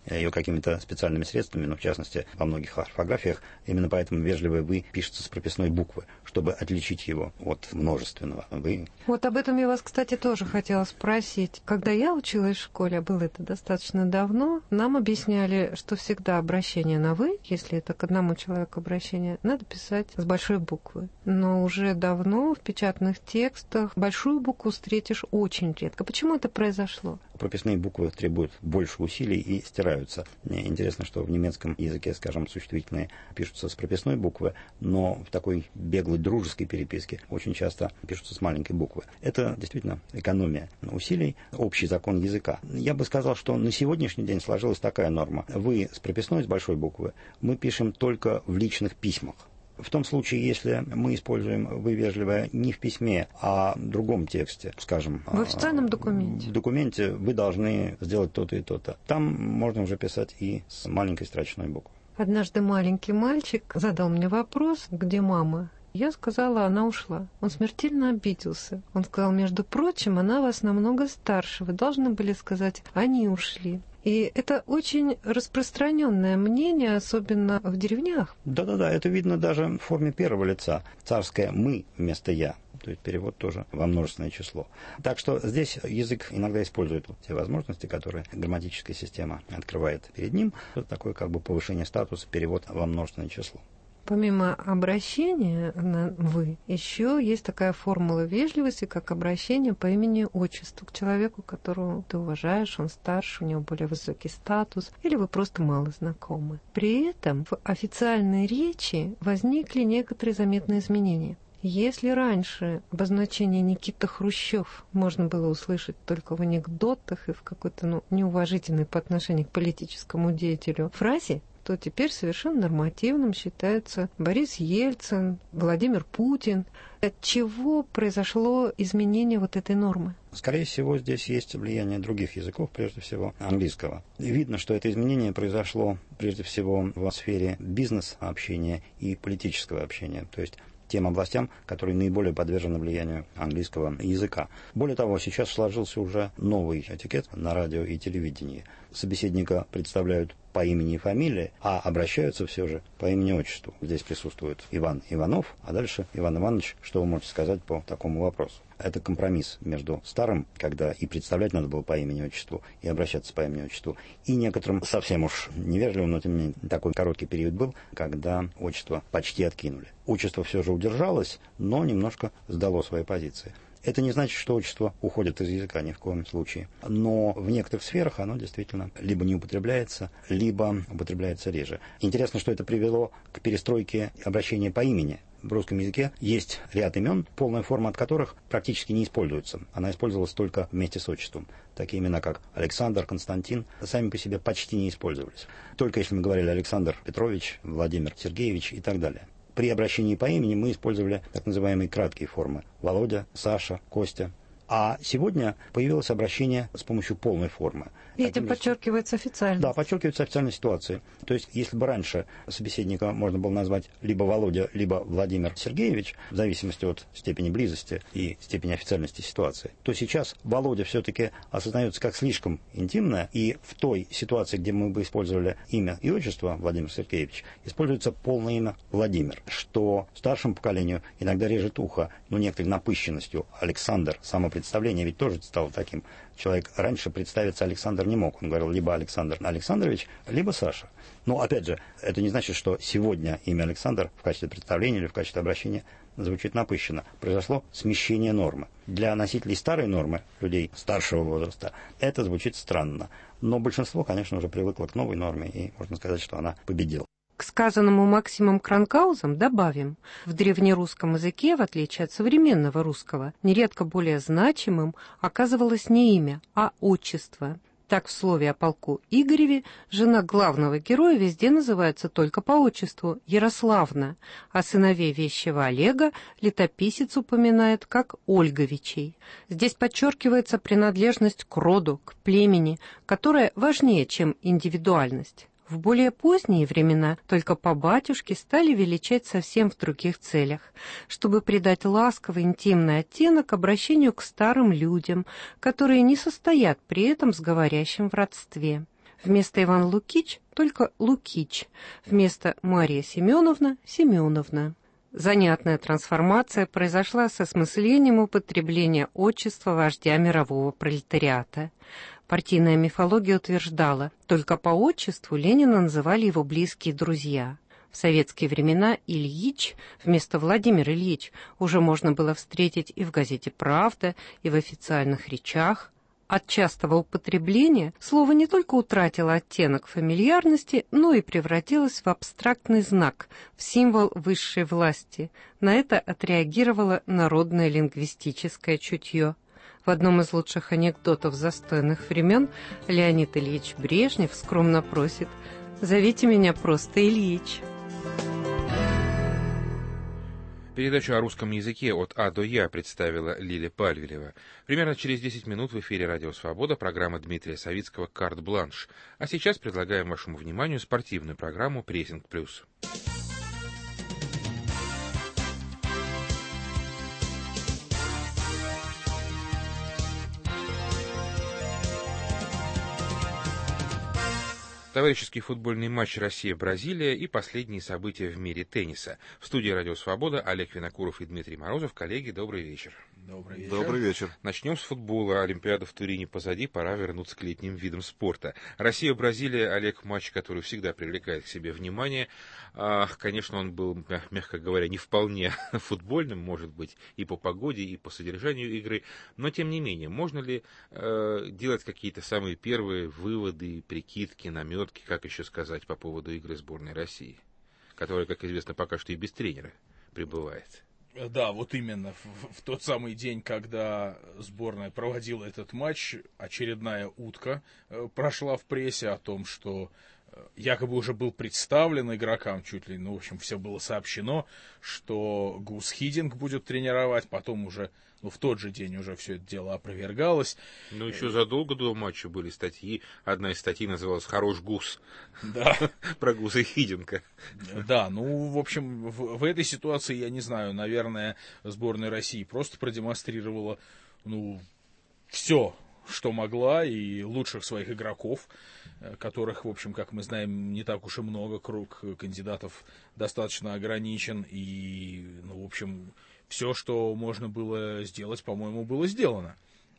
ее какими-то специальными средствами, но в частности во многих орфографиях именно поэтому вежливое «вы» пишется с прописной буквы, чтобы отличить его от множественного «вы». Вот об этом я вас, кстати, тоже хотела спросить. Когда я училась в школе, а было это достаточно давно, нам объясняли, что всегда обращение на «вы», если это к одному человеку обращение, надо писать с большой буквы. Но уже давно в печатных текстах большую букву встретишь очень редко. Почему это произошло? Прописные буквы требуют больше усилий и стираются. Мне интересно, что в немецком языке, скажем, существительные пишутся с прописной буквы, но в такой беглой дружеской переписке очень часто пишутся с маленькой буквы. Это действительно экономия усилий, общий закон языка. Я бы сказал, что на сегодняшний день сложилась такая норма. «Вы» с прописной, с большой буквы, мы пишем только в личных письмах. В том случае, если мы используем «вы» вежливое не в письме, а в другом тексте, скажем... В официальном документе. В документе вы должны сделать то-то и то-то. Там можно уже писать и с маленькой строчной буквы. Однажды маленький мальчик задал мне вопрос, где мама. Я сказала, она ушла. Он смертельно обиделся. Он сказал, между прочим, она вас намного старше. Вы должны были сказать, они ушли. И это очень распространенное мнение, особенно в деревнях. Да-да-да, это видно даже в форме первого лица. Царское «мы» вместо «я». То есть перевод тоже во множественное число. Так что здесь язык иногда использует те возможности, которые грамматическая система открывает перед ним. Это такое как бы повышение статуса, перевод во множественное число. Помимо обращения на «вы», еще есть такая формула вежливости, как обращение по имени-отчеству к человеку, которого ты уважаешь, он старше, у него более высокий статус, или вы просто мало знакомы. При этом в официальной речи возникли некоторые заметные изменения. Если раньше обозначение Никита Хрущев можно было услышать только в анекдотах и в какой-то неуважительной по отношению к политическому деятелю фразе, то теперь совершенно нормативным считается Борис Ельцин, Владимир Путин. От чего произошло изменение вот этой нормы? Скорее всего, здесь есть влияние других языков, прежде всего английского. И видно, что это изменение произошло прежде всего в сфере бизнес-общения и политического общения. То есть тем областям, которые наиболее подвержены влиянию английского языка. Более того, сейчас сложился уже новый этикет на радио и телевидении. Собеседника представляют по имени и фамилии, а обращаются все же по имени-отчеству. Здесь присутствует Иван Иванов, а дальше Иван Иванович. Что вы можете сказать по такому вопросу? Это компромисс между старым, когда и представлять надо было по имени-отчеству, и обращаться по имени-отчеству, и некоторым совсем уж невежливым, но тем не менее такой короткий период был, когда отчество почти откинули. Отчество все же удержалось, но немножко сдало свои позиции. Это не значит, что отчество уходит из языка, ни в коем случае. Но в некоторых сферах оно действительно либо не употребляется, либо употребляется реже. Интересно, что это привело к перестройке обращения по имени. В русском языке есть ряд имен, полная форма от которых практически не используется. Она использовалась только вместе с отчеством. Такие имена, как Александр, Константин, сами по себе почти не использовались. Только если мы говорили Александр Петрович, Владимир Сергеевич и так далее. При обращении по имени мы использовали так называемые краткие формы. Володя, Саша, Костя. А сегодня появилось обращение с помощью полной формы. И этим подчеркивается официальность. Да, подчеркивается официальная ситуация. То есть, если бы раньше собеседника можно было назвать либо Володя, либо Владимир Сергеевич, в зависимости от степени близости и степени официальности ситуации, то сейчас Володя все-таки осознается как слишком интимное, и в той ситуации, где мы бы использовали имя и отчество Владимир Сергеевич, используется полное имя Владимир, что старшему поколению иногда режет ухо, некоторой напыщенностью. Александр, самопредставление ведь тоже стало таким. Человек раньше представиться Александр не мог. Он говорил либо Александр Александрович, либо Саша. Но, опять же, это не значит, что сегодня имя Александр в качестве представления или в качестве обращения звучит напыщенно. Произошло смещение нормы. Для носителей старой нормы, людей старшего возраста, это звучит странно. Но большинство, конечно, уже привыкло к новой норме, и можно сказать, что она победила. К сказанному Максимом Кранкаузом добавим, в древнерусском языке, в отличие от современного русского, нередко более значимым оказывалось не имя, а отчество. Так в слове о полку Игореве жена главного героя везде называется только по отчеству Ярославна, а сыновей вещего Олега летописец упоминает как Ольговичей. Здесь подчеркивается принадлежность к роду, к племени, которая важнее, чем индивидуальность. В более поздние времена только по батюшке стали величать совсем в других целях, чтобы придать ласковый интимный оттенок обращению к старым людям, которые не состоят при этом с говорящим в родстве. Вместо Иван Лукич только Лукич. Вместо Мария Семеновна – Семеновна. Занятная трансформация произошла с осмыслением употребления отчества вождя мирового пролетариата. Партийная мифология утверждала, только по отчеству Ленина называли его близкие друзья. В советские времена Ильич вместо Владимир Ильич уже можно было встретить и в газете «Правда», и в официальных речах. От частого употребления слово не только утратило оттенок фамильярности, но и превратилось в абстрактный знак, в символ высшей власти. На это отреагировало народное лингвистическое чутье. В одном из лучших анекдотов застойных времен Леонид Ильич Брежнев скромно просит: «Зовите меня просто Ильич». Передачу о русском языке от А до Я представила Лиля Пальвелева. Примерно через 10 минут в эфире «Радио Свобода» программа Дмитрия Савицкого «Карт-бланш». А сейчас предлагаем вашему вниманию спортивную программу «Прессинг плюс». Товарищеский футбольный матч Россия-Бразилия и последние события в мире тенниса. В студии «Радио Свобода» Олег Винокуров и Дмитрий Морозов. Коллеги, добрый вечер. Добрый вечер. Добрый вечер. Начнем с футбола. Олимпиада в Турине позади, пора вернуться к летним видам спорта. Россия-Бразилия, Олег, матч, который всегда привлекает к себе внимание. Конечно, он был, мягко говоря, не вполне футбольным, может быть, и по погоде, и по содержанию игры. Но, тем не менее, можно ли делать какие-то самые первые выводы, прикидки, наметки, как еще сказать, по поводу игры сборной России, которая, как известно, пока что и без тренера пребывает? Да, вот именно в тот самый день, когда сборная проводила этот матч, очередная утка прошла в прессе о том, что якобы уже был представлен игрокам чуть ли, в общем, все было сообщено, что Гус Хидинг будет тренировать, потом уже, в тот же день уже все это дело опровергалось. Еще задолго до матча были статьи, одна из статей называлась «Хорош Гус». Да. Про Гуса Хидинга. Да, в общем, в этой ситуации, я не знаю, наверное, сборная России просто продемонстрировала, все, что могла, и лучших своих игроков, которых, в общем, как мы знаем, не так уж и много, круг кандидатов достаточно ограничен, и, в общем, все, что можно было сделать, по-моему, было сделано.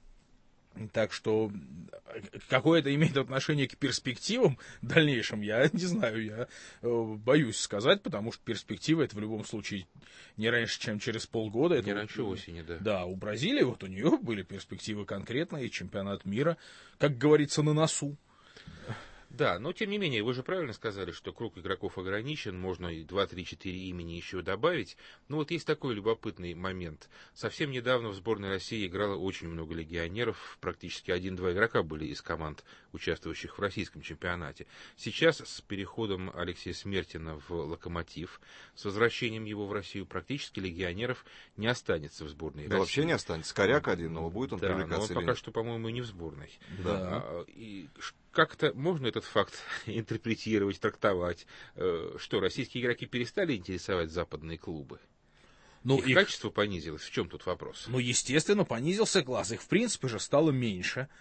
Так что какое это имеет отношение к перспективам дальнейшим, я не знаю, я боюсь сказать, потому что перспективы это в любом случае не раньше, чем через полгода. Не раньше осени, да. Да, у Бразилии у нее были перспективы конкретные, чемпионат мира, как говорится, на носу. Да, но тем не менее, вы же правильно сказали, что круг игроков ограничен, можно и 2, 3, 4 имени еще добавить. Но есть такой любопытный момент. Совсем недавно в сборной России играло очень много легионеров, практически 1-2 игрока были из команд, участвующих в российском чемпионате. Сейчас с переходом Алексея Смертина в «Локомотив», с возвращением его в Россию, практически легионеров не останется в сборной России. Вообще не останется. Коряк один, но будет он привлекаться но он пока что, по-моему, и не в сборной. Да. И как-то можно этот факт интерпретировать, трактовать, что российские игроки перестали интересовать западные клубы? Их качество понизилось. В чем тут вопрос? Естественно, понизился класс. Их, в принципе, же стало меньше,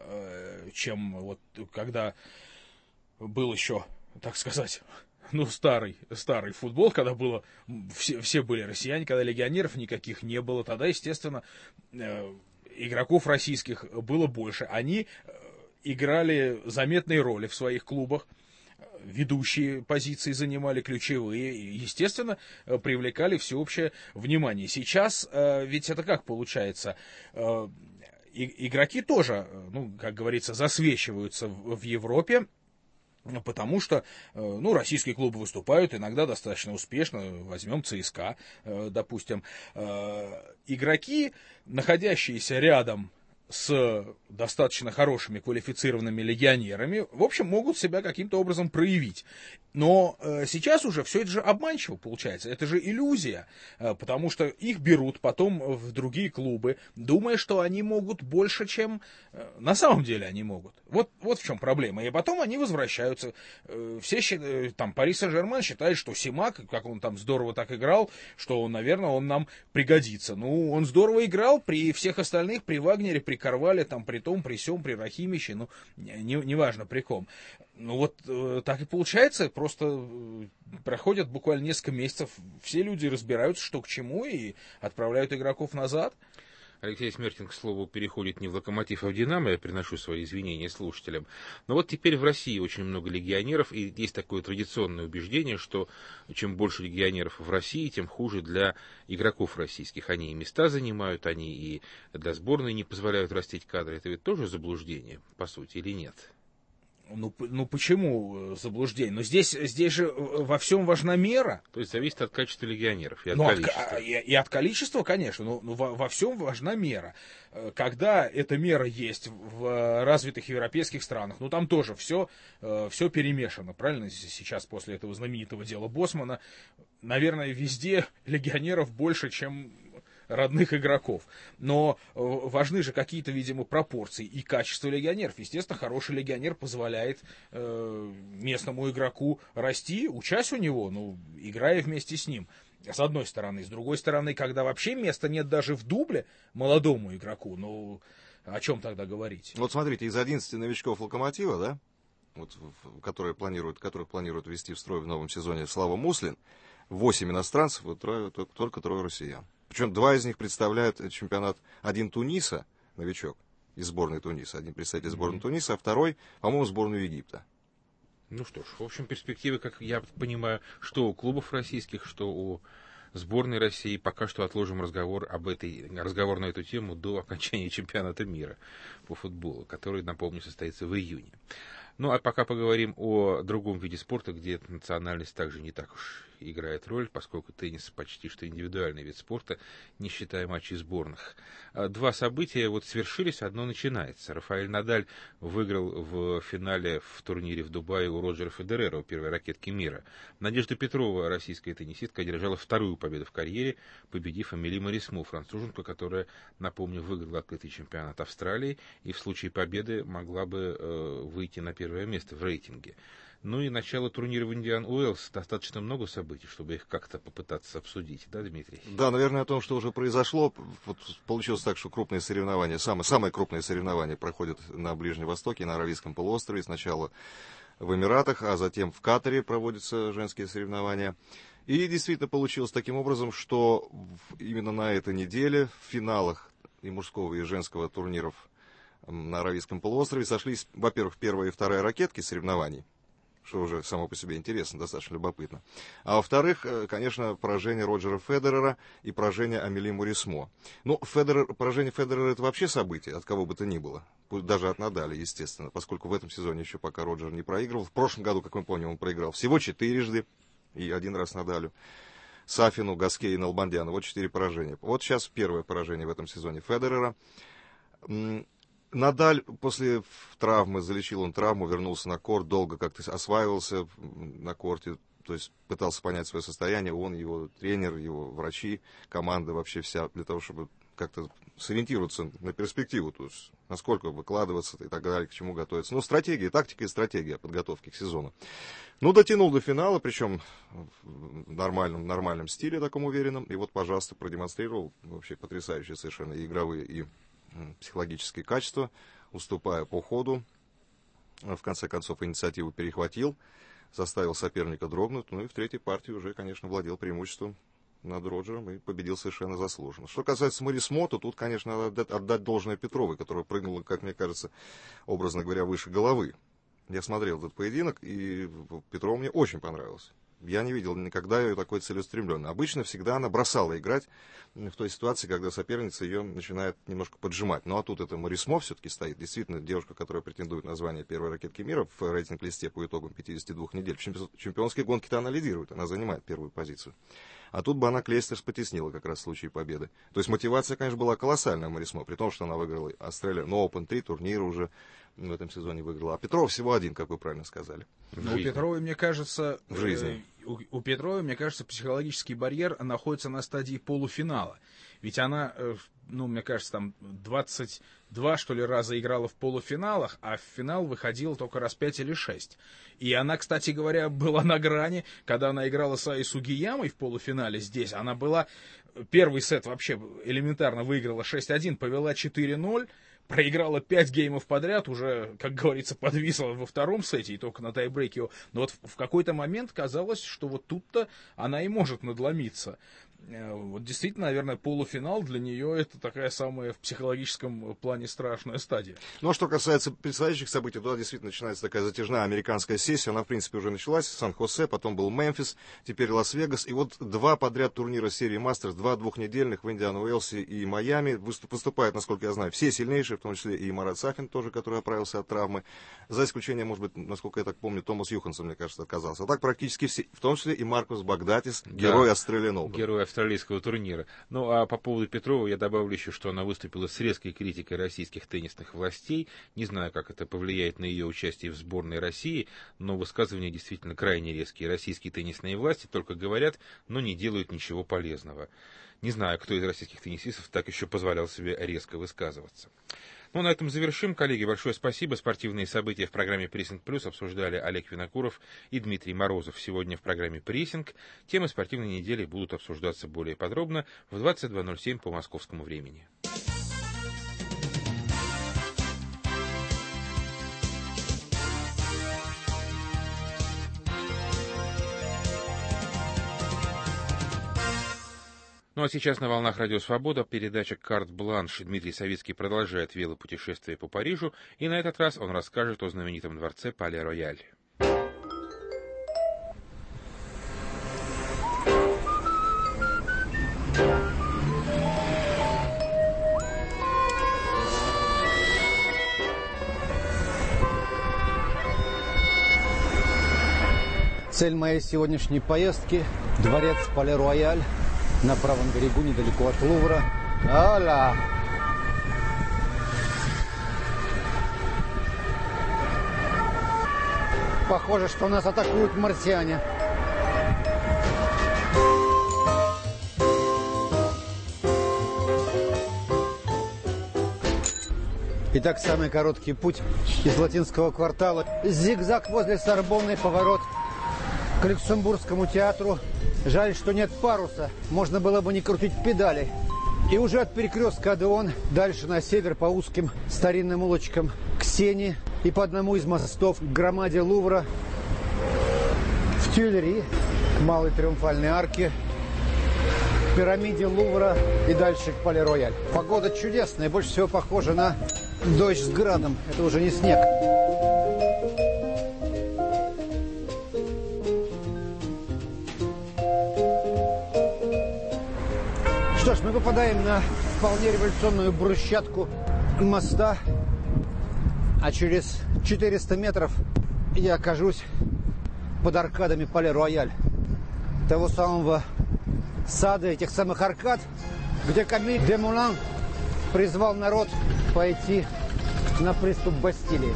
чем когда был еще, так сказать, старый футбол, когда было все были россияне, когда легионеров никаких не было. Тогда, естественно, игроков российских было больше. Они играли заметные роли в своих клубах, ведущие позиции занимали, ключевые, и, естественно, привлекали всеобщее внимание. Сейчас ведь это как получается? Игроки тоже, как говорится, засвечиваются в Европе, потому что, российские клубы выступают иногда достаточно успешно. Возьмем ЦСКА, допустим. Игроки, находящиеся рядом с достаточно хорошими квалифицированными легионерами, в общем, могут себя каким-то образом проявить. Но сейчас уже все это же обманчиво получается, это же иллюзия, потому что их берут потом в другие клубы, думая, что они могут больше, чем на самом деле они могут. Вот в чем проблема. И потом они возвращаются. Все, Пари Сен-Жермен считает, что Симак, как он там здорово так играл, что, наверное, он нам пригодится. Он здорово играл при всех остальных, при Вагнере, при Карвале, там, при том, при сём, при Рахимиче, ну, неважно при ком. Ну вот так и получается, просто проходят буквально несколько месяцев, все люди разбираются, что к чему, и отправляют игроков назад. Алексей Смертин, к слову, переходит не в «Локомотив», а в «Динамо». Я приношу свои извинения слушателям. Но вот теперь в России очень много легионеров, и есть такое традиционное убеждение, что чем больше легионеров в России, тем хуже для игроков российских. Они и места занимают, они и для сборной не позволяют растить кадры. Это ведь тоже заблуждение, по сути, или нет? Ну почему заблуждение? Но здесь же во всем важна мера. То есть зависит от качества легионеров и от количества. И от количества, конечно, но во всем важна мера. Когда эта мера есть в развитых европейских странах, ну там тоже все перемешано, правильно? Сейчас после этого знаменитого дела Босмана, наверное, везде легионеров больше, чем родных игроков. Но важны же какие-то, видимо, пропорции и качество легионеров. Естественно, хороший легионер позволяет местному игроку расти, учась у него, ну, играя вместе с ним. С одной стороны. С другой стороны, когда вообще места нет даже в дубле молодому игроку, ну, о чем тогда говорить? Вот смотрите, из 11 новичков «Локомотива», да, вот, которых планируют ввести в строй в новом сезоне Слава Муслин, 8 иностранцев, вот только 3 россиян. Причем 2 из них представляют чемпионат. Один Туниса, новичок из сборной Туниса, один представитель сборной Туниса, а второй, по-моему, сборную Египта. Ну что ж, в общем, перспективы, как я понимаю, что у клубов российских, что у сборной России. Пока что отложим разговор на эту тему до окончания чемпионата мира по футболу, который, напомню, состоится в июне. Ну, а пока поговорим о другом виде спорта, где национальность также не так уж играет роль, поскольку теннис почти что индивидуальный вид спорта, не считая матчей сборных. 2 события вот свершились, одно начинается. Рафаэль Надаль выиграл в финале в турнире в Дубае у Роджера Федерера, у первой ракетки мира. Надежда Петрова, российская теннисистка, одержала 2-ю победу в карьере, победив Амели Морисму, француженку, которая, напомню, выиграла открытый чемпионат Австралии и в случае победы могла бы выйти на первое место в рейтинге. Ну и начало турнира в Индиан Уэллс. Достаточно много событий, чтобы их как-то попытаться обсудить. Да, Дмитрий? Да, наверное, о том, что уже произошло. Вот получилось так, что крупные соревнования, самые крупные соревнования проходят на Ближнем Востоке, на Аравийском полуострове. Сначала в Эмиратах, а затем в Катаре проводятся женские соревнования. И действительно получилось таким образом, что именно на этой неделе в финалах и мужского, и женского турниров на Аравийском полуострове сошлись, во-первых, 1-я и 2-я ракетки соревнований, что уже само по себе интересно, достаточно любопытно. А во-вторых, конечно, поражение Роджера Федерера и поражение Амели Морисмо. Ну, поражение Федерера — это вообще событие, от кого бы то ни было. Даже от Надаля, естественно, поскольку в этом сезоне еще пока Роджер не проигрывал. В прошлом году, как мы помним, он проиграл всего 4 и 1 раз Надалю. Сафину, Гаске и Налбандяну. Вот 4 поражения. Вот сейчас первое поражение в этом сезоне Федерера. Надаль после травмы, залечил он травму, вернулся на корт, долго как-то осваивался на корте, то есть пытался понять свое состояние, он, его тренер, его врачи, команда вообще вся, для того, чтобы как-то сориентироваться на перспективу, то есть насколько выкладываться и так далее, к чему готовиться. Ну, стратегия, тактика и стратегия подготовки к сезону. Ну, дотянул до финала, причем в нормальном стиле, таком уверенном, и вот, пожалуйста, продемонстрировал вообще потрясающие совершенно и игровые, и психологические качества, уступая по ходу, в конце концов инициативу перехватил, заставил соперника дрогнуть, ну и в 3-й партии уже, конечно, владел преимуществом над Роджером и победил совершенно заслуженно. Что касается Морисмо, то тут, конечно, надо отдать должное Петровой, которая прыгнула, как мне кажется, образно говоря, выше головы. Я смотрел этот поединок, и Петрова мне очень понравилась. Я не видел никогда ее такой целеустремленной. Обычно всегда она бросала играть в той ситуации, когда соперница ее начинает немножко поджимать. Ну а тут это Морисмо все-таки стоит. Действительно, девушка, которая претендует на звание первой ракетки мира в рейтинг-листе по итогам 52 недель. В чемпионской гонке-то она лидирует, она занимает 1-ю позицию. А тут бы она Клейстерс потеснила как раз в случае победы. То есть мотивация, конечно, была колоссальная Морисмо, при том, что она выиграла Australian Open, 3 турнира уже в этом сезоне выиграла. А Петрова всего 1, как вы правильно сказали. Ну, у Петровой, мне кажется, в жизни. У Петровой, мне кажется, психологический барьер находится на стадии полуфинала. Ведь она, ну, мне кажется, там 22, что ли, раза играла в полуфиналах, а в финал выходила только раз 5 или 6. И она, кстати говоря, была на грани, когда она играла с Аи Сугиямой в полуфинале здесь. Она была... Первый сет вообще элементарно выиграла 6-1, повела 4-0, проиграла 5 геймов подряд, уже, как говорится, подвисла во втором сете, и только на тайбрейке. Но вот в какой-то момент казалось, что вот тут-то она и может надломиться. Вот действительно, наверное, полуфинал для нее это такая самая в психологическом плане страшная стадия. Ну, а что касается предстоящих событий, туда действительно начинается такая затяжная американская сессия. Она, в принципе, уже началась. Сан-Хосе, потом был Мемфис, теперь Лас-Вегас. И вот 2 подряд турнира серии Мастерс, 2 двухнедельных в Индиан Уэлсе и Майами. Выступают, насколько я знаю, все сильнейшие, в том числе и Марат Сафин тоже, который оправился от травмы. За исключением, может быть, насколько я так помню, Томас Юхансон, мне кажется, отказался. А так практически все, в том числе и Маркус Багдатис, герой Australian Open. Герой австралийского турнира. Ну, а по поводу Петрова я добавлю еще, что она выступила с резкой критикой российских теннисных властей. Не знаю, как это повлияет на ее участие в сборной России, но высказывания действительно крайне резкие. Российские теннисные власти только говорят, но не делают ничего полезного. Не знаю, кто из российских теннисистов так еще позволял себе резко высказываться. Ну, на этом завершим. Коллеги, большое спасибо. Спортивные события в программе «Прессинг Плюс» обсуждали Олег Винокуров и Дмитрий Морозов. Сегодня в программе «Прессинг» темы спортивной недели будут обсуждаться более подробно в 22:07 по московскому времени. Ну а сейчас на волнах Радио Свобода передача «Карт-бланш». Дмитрий Савицкий продолжает велопутешествие по Парижу, и на этот раз он расскажет о знаменитом дворце Пале-Рояль. Цель моей сегодняшней поездки – дворец Пале-Рояль на правом берегу, недалеко от Лувра. Оля! Похоже, что нас атакуют марсиане. Итак, самый короткий путь из латинского квартала. Зигзаг возле Сорбонны, поворот к Люксембургскому театру. Жаль, что нет паруса. Можно было бы не крутить педали. И уже от перекрестка Адеон дальше на север по узким старинным улочкам к Сене и по одному из мостов к громаде Лувра, в Тюильри, к Малой Триумфальной арке, к пирамиде Лувра и дальше к Пале-Рояль. Погода чудесная, больше всего похожа на дождь с градом. Это уже не снег. Что ж, мы попадаем на вполне революционную брусчатку моста, а через 400 метров я окажусь под аркадами Пале-Рояль, того самого сада, этих самых аркад, где Камиль де Мулан призвал народ пойти на приступ Бастилии.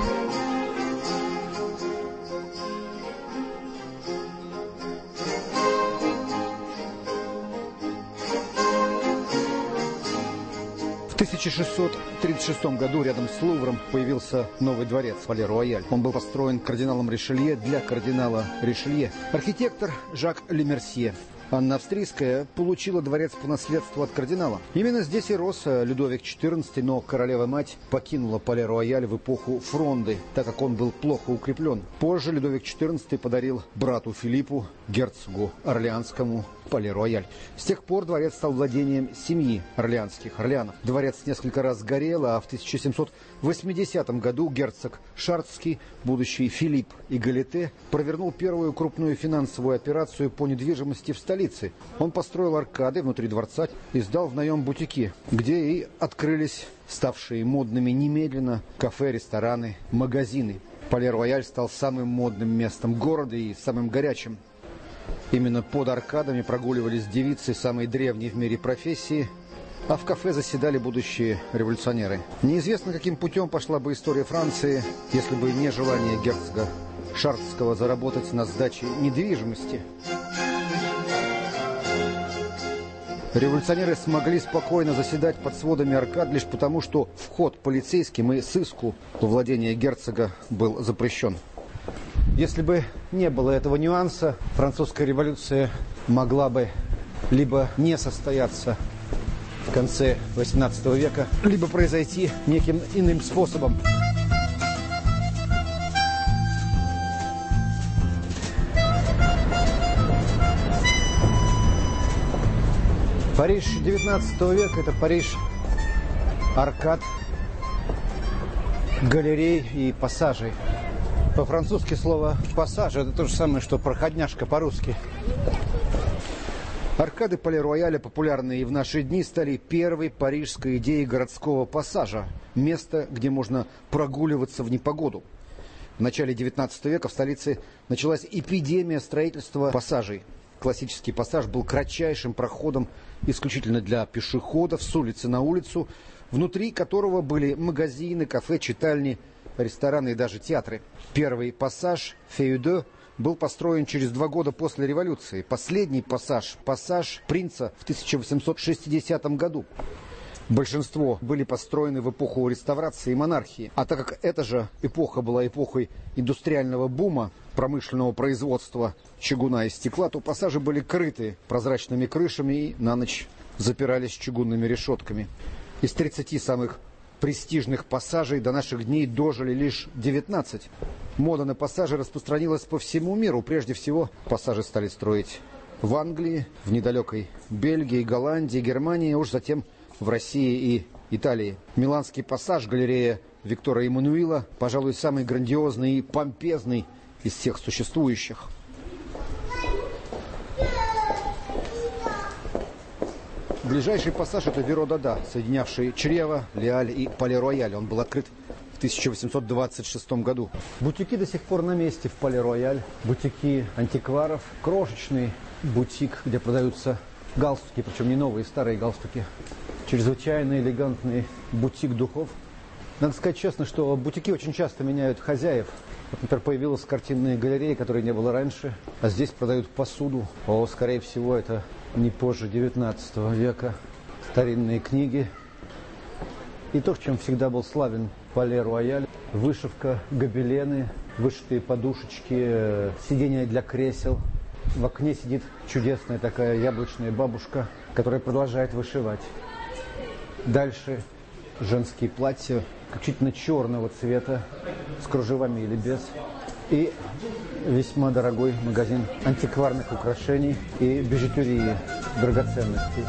В 1636 году рядом с Лувром появился новый дворец Пале-Рояль. Он был построен кардиналом Ришелье для кардинала Ришелье. Архитектор Жак Лемерсье. Анна Австрийская получила дворец по наследству от кардинала. Именно здесь и рос Людовик XIV, но королева-мать покинула Пале-Рояль в эпоху Фронды, так как он был плохо укреплен. Позже Людовик XIV подарил брату Филиппу, герцогу Орлеанскому, Пале-Рояль. С тех пор дворец стал владением семьи орлеанских Орлеанов. Дворец несколько раз горел, а в 1780 году герцог Шарцкий, будущий Филипп и Галите, провернул первую крупную финансовую операцию по недвижимости в столице. Он построил аркады внутри дворца и сдал в наем бутики, где и открылись ставшие модными немедленно кафе, рестораны, магазины. Пале-Рояль стал самым модным местом города и самым горячим. Именно под аркадами прогуливались девицы самой древней в мире профессии, а в кафе заседали будущие революционеры. Неизвестно, каким путем пошла бы история Франции, если бы не желание герцога Шарцкого заработать на сдаче недвижимости. Революционеры смогли спокойно заседать под сводами аркад лишь потому, что вход полицейским и сыску во владение герцога был запрещен. Если бы не было этого нюанса, французская революция могла бы либо не состояться в конце XVIII века, либо произойти неким иным способом. Париж XIX века – это Париж аркад, галерей и пассажей. По-французски слово «пассаж» – это то же самое, что «проходняшка» по-русски. Аркады Пале-Рояля, популярные и в наши дни, стали первой парижской идеей городского пассажа. Место, где можно прогуливаться в непогоду. В начале XIX века в столице началась эпидемия строительства пассажей. Классический пассаж был кратчайшим проходом исключительно для пешеходов с улицы на улицу, внутри которого были магазины, кафе, читальни, рестораны и даже театры. Первый пассаж Феюде был построен через 2 года после революции. Последний пассаж, пассаж Принца, в 1860 году. Большинство были построены в эпоху реставрации и монархии. А так как эта же эпоха была эпохой индустриального бума, промышленного производства чугуна и стекла, то пассажи были крыты прозрачными крышами и на ночь запирались чугунными решетками. Из 30 самых престижных пассажей до наших дней дожили лишь 19. Мода на пассажи распространилась по всему миру. Прежде всего, пассажи стали строить в Англии, в недалекой Бельгии, Голландии, Германии, а уж затем в России и Италии. Миланский пассаж, галерея Виктора Эммануила, пожалуй, самый грандиозный и помпезный из всех существующих. Ближайший пассаж – это Веро-Дада, соединявший Чрево, Лиаль и Пале-Рояль. Он был открыт в 1826 году. Бутики до сих пор на месте в Пале-Рояль. Бутики антикваров. Крошечный бутик, где продаются галстуки, причем не новые, старые галстуки. Чрезвычайно элегантный бутик духов. Надо сказать честно, что бутики очень часто меняют хозяев. Вот, например, появилась картинная галерея, которой не было раньше, а здесь продают посуду. Скорее всего, это не позже 19 века. Старинные книги. И то, в чем всегда был славен Пале-Рояль. Вышивка, гобелены, вышитые подушечки, сиденья для кресел. В окне сидит чудесная такая яблочная бабушка, которая продолжает вышивать. Дальше женские платья исключительно черного цвета, с кружевами или без. И весьма дорогой магазин антикварных украшений и бижутерии, драгоценностей.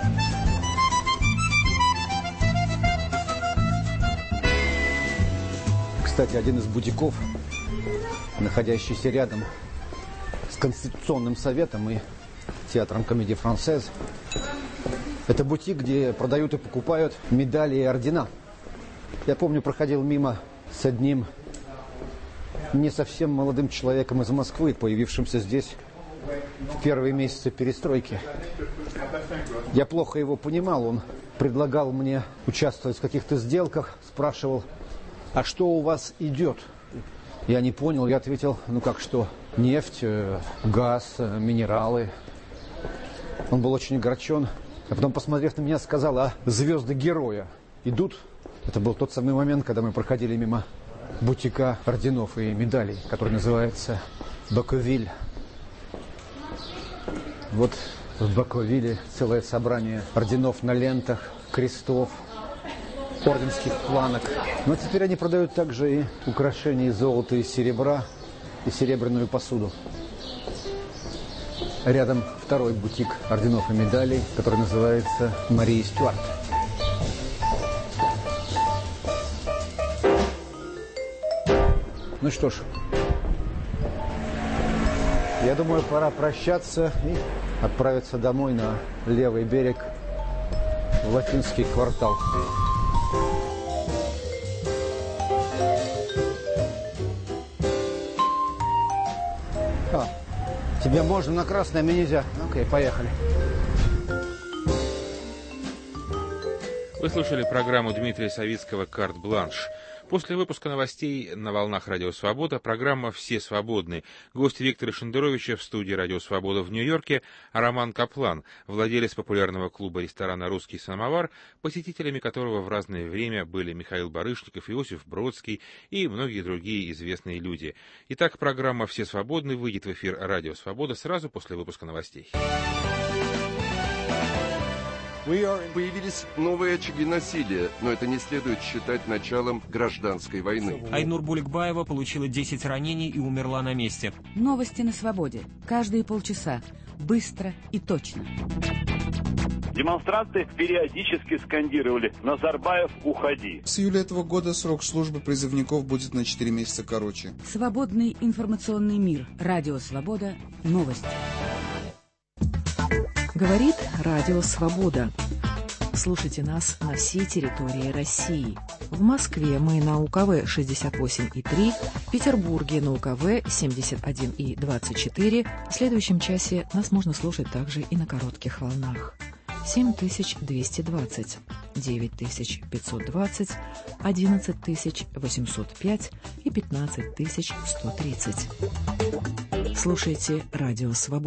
Кстати, один из бутиков, находящийся рядом с Конституционным советом и театром Комедии Франсез, это бутик, где продают и покупают медали и ордена. Я помню, проходил мимо с одним не совсем молодым человеком из Москвы, появившимся здесь в первые месяцы перестройки. Я плохо его понимал, он предлагал мне участвовать в каких-то сделках, спрашивал, а что у вас идет? Я не понял, я ответил, ну как что, нефть, газ, минералы. Он был очень огорчен, а потом, посмотрев на меня, сказал, а звезды героя идут? Это был тот самый момент, когда мы проходили мимо бутика орденов и медалей, который называется Баковиль. Вот в Баковиле целое собрание орденов на лентах, крестов, орденских планок. Но теперь они продают также и украшения из золота и серебра, и серебряную посуду. Рядом второй бутик орденов и медалей, который называется Мария Стюарт. Ну что ж, я думаю, пора прощаться и отправиться домой на левый берег, в Латинский квартал. Тебе можно на красное, мне нельзя. Окей, поехали. Вы слушали программу Дмитрия Савицкого «Карт-бланш». После выпуска новостей на волнах «Радио Свобода» программа «Все свободны». Гость Виктора Шендеровича в студии «Радио Свобода» в Нью-Йорке, а Роман Каплан, владелец популярного клуба-ресторана «Русский самовар», посетителями которого в разное время были Михаил Барышников, Иосиф Бродский и многие другие известные люди. Итак, программа «Все свободны» выйдет в эфир «Радио Свобода» сразу после выпуска новостей. Появились новые очаги насилия, но это не следует считать началом гражданской войны. Айнур Буликбаева получила 10 ранений и умерла на месте. Новости на свободе. Каждые полчаса. Быстро и точно. Демонстранты периодически скандировали: «Назарбаев, уходи». С июля этого года срок службы призывников будет на 4 месяца короче. Свободный информационный мир. Радио «Свобода». Новости. Говорит Радио «Свобода». Слушайте нас на всей территории России. В Москве мы на УКВ 68,3, в Петербурге на УКВ 71,24. В следующем часе нас можно слушать также и на коротких волнах. 7220, 9520, 11805 и 15130. Слушайте Радио «Свобода».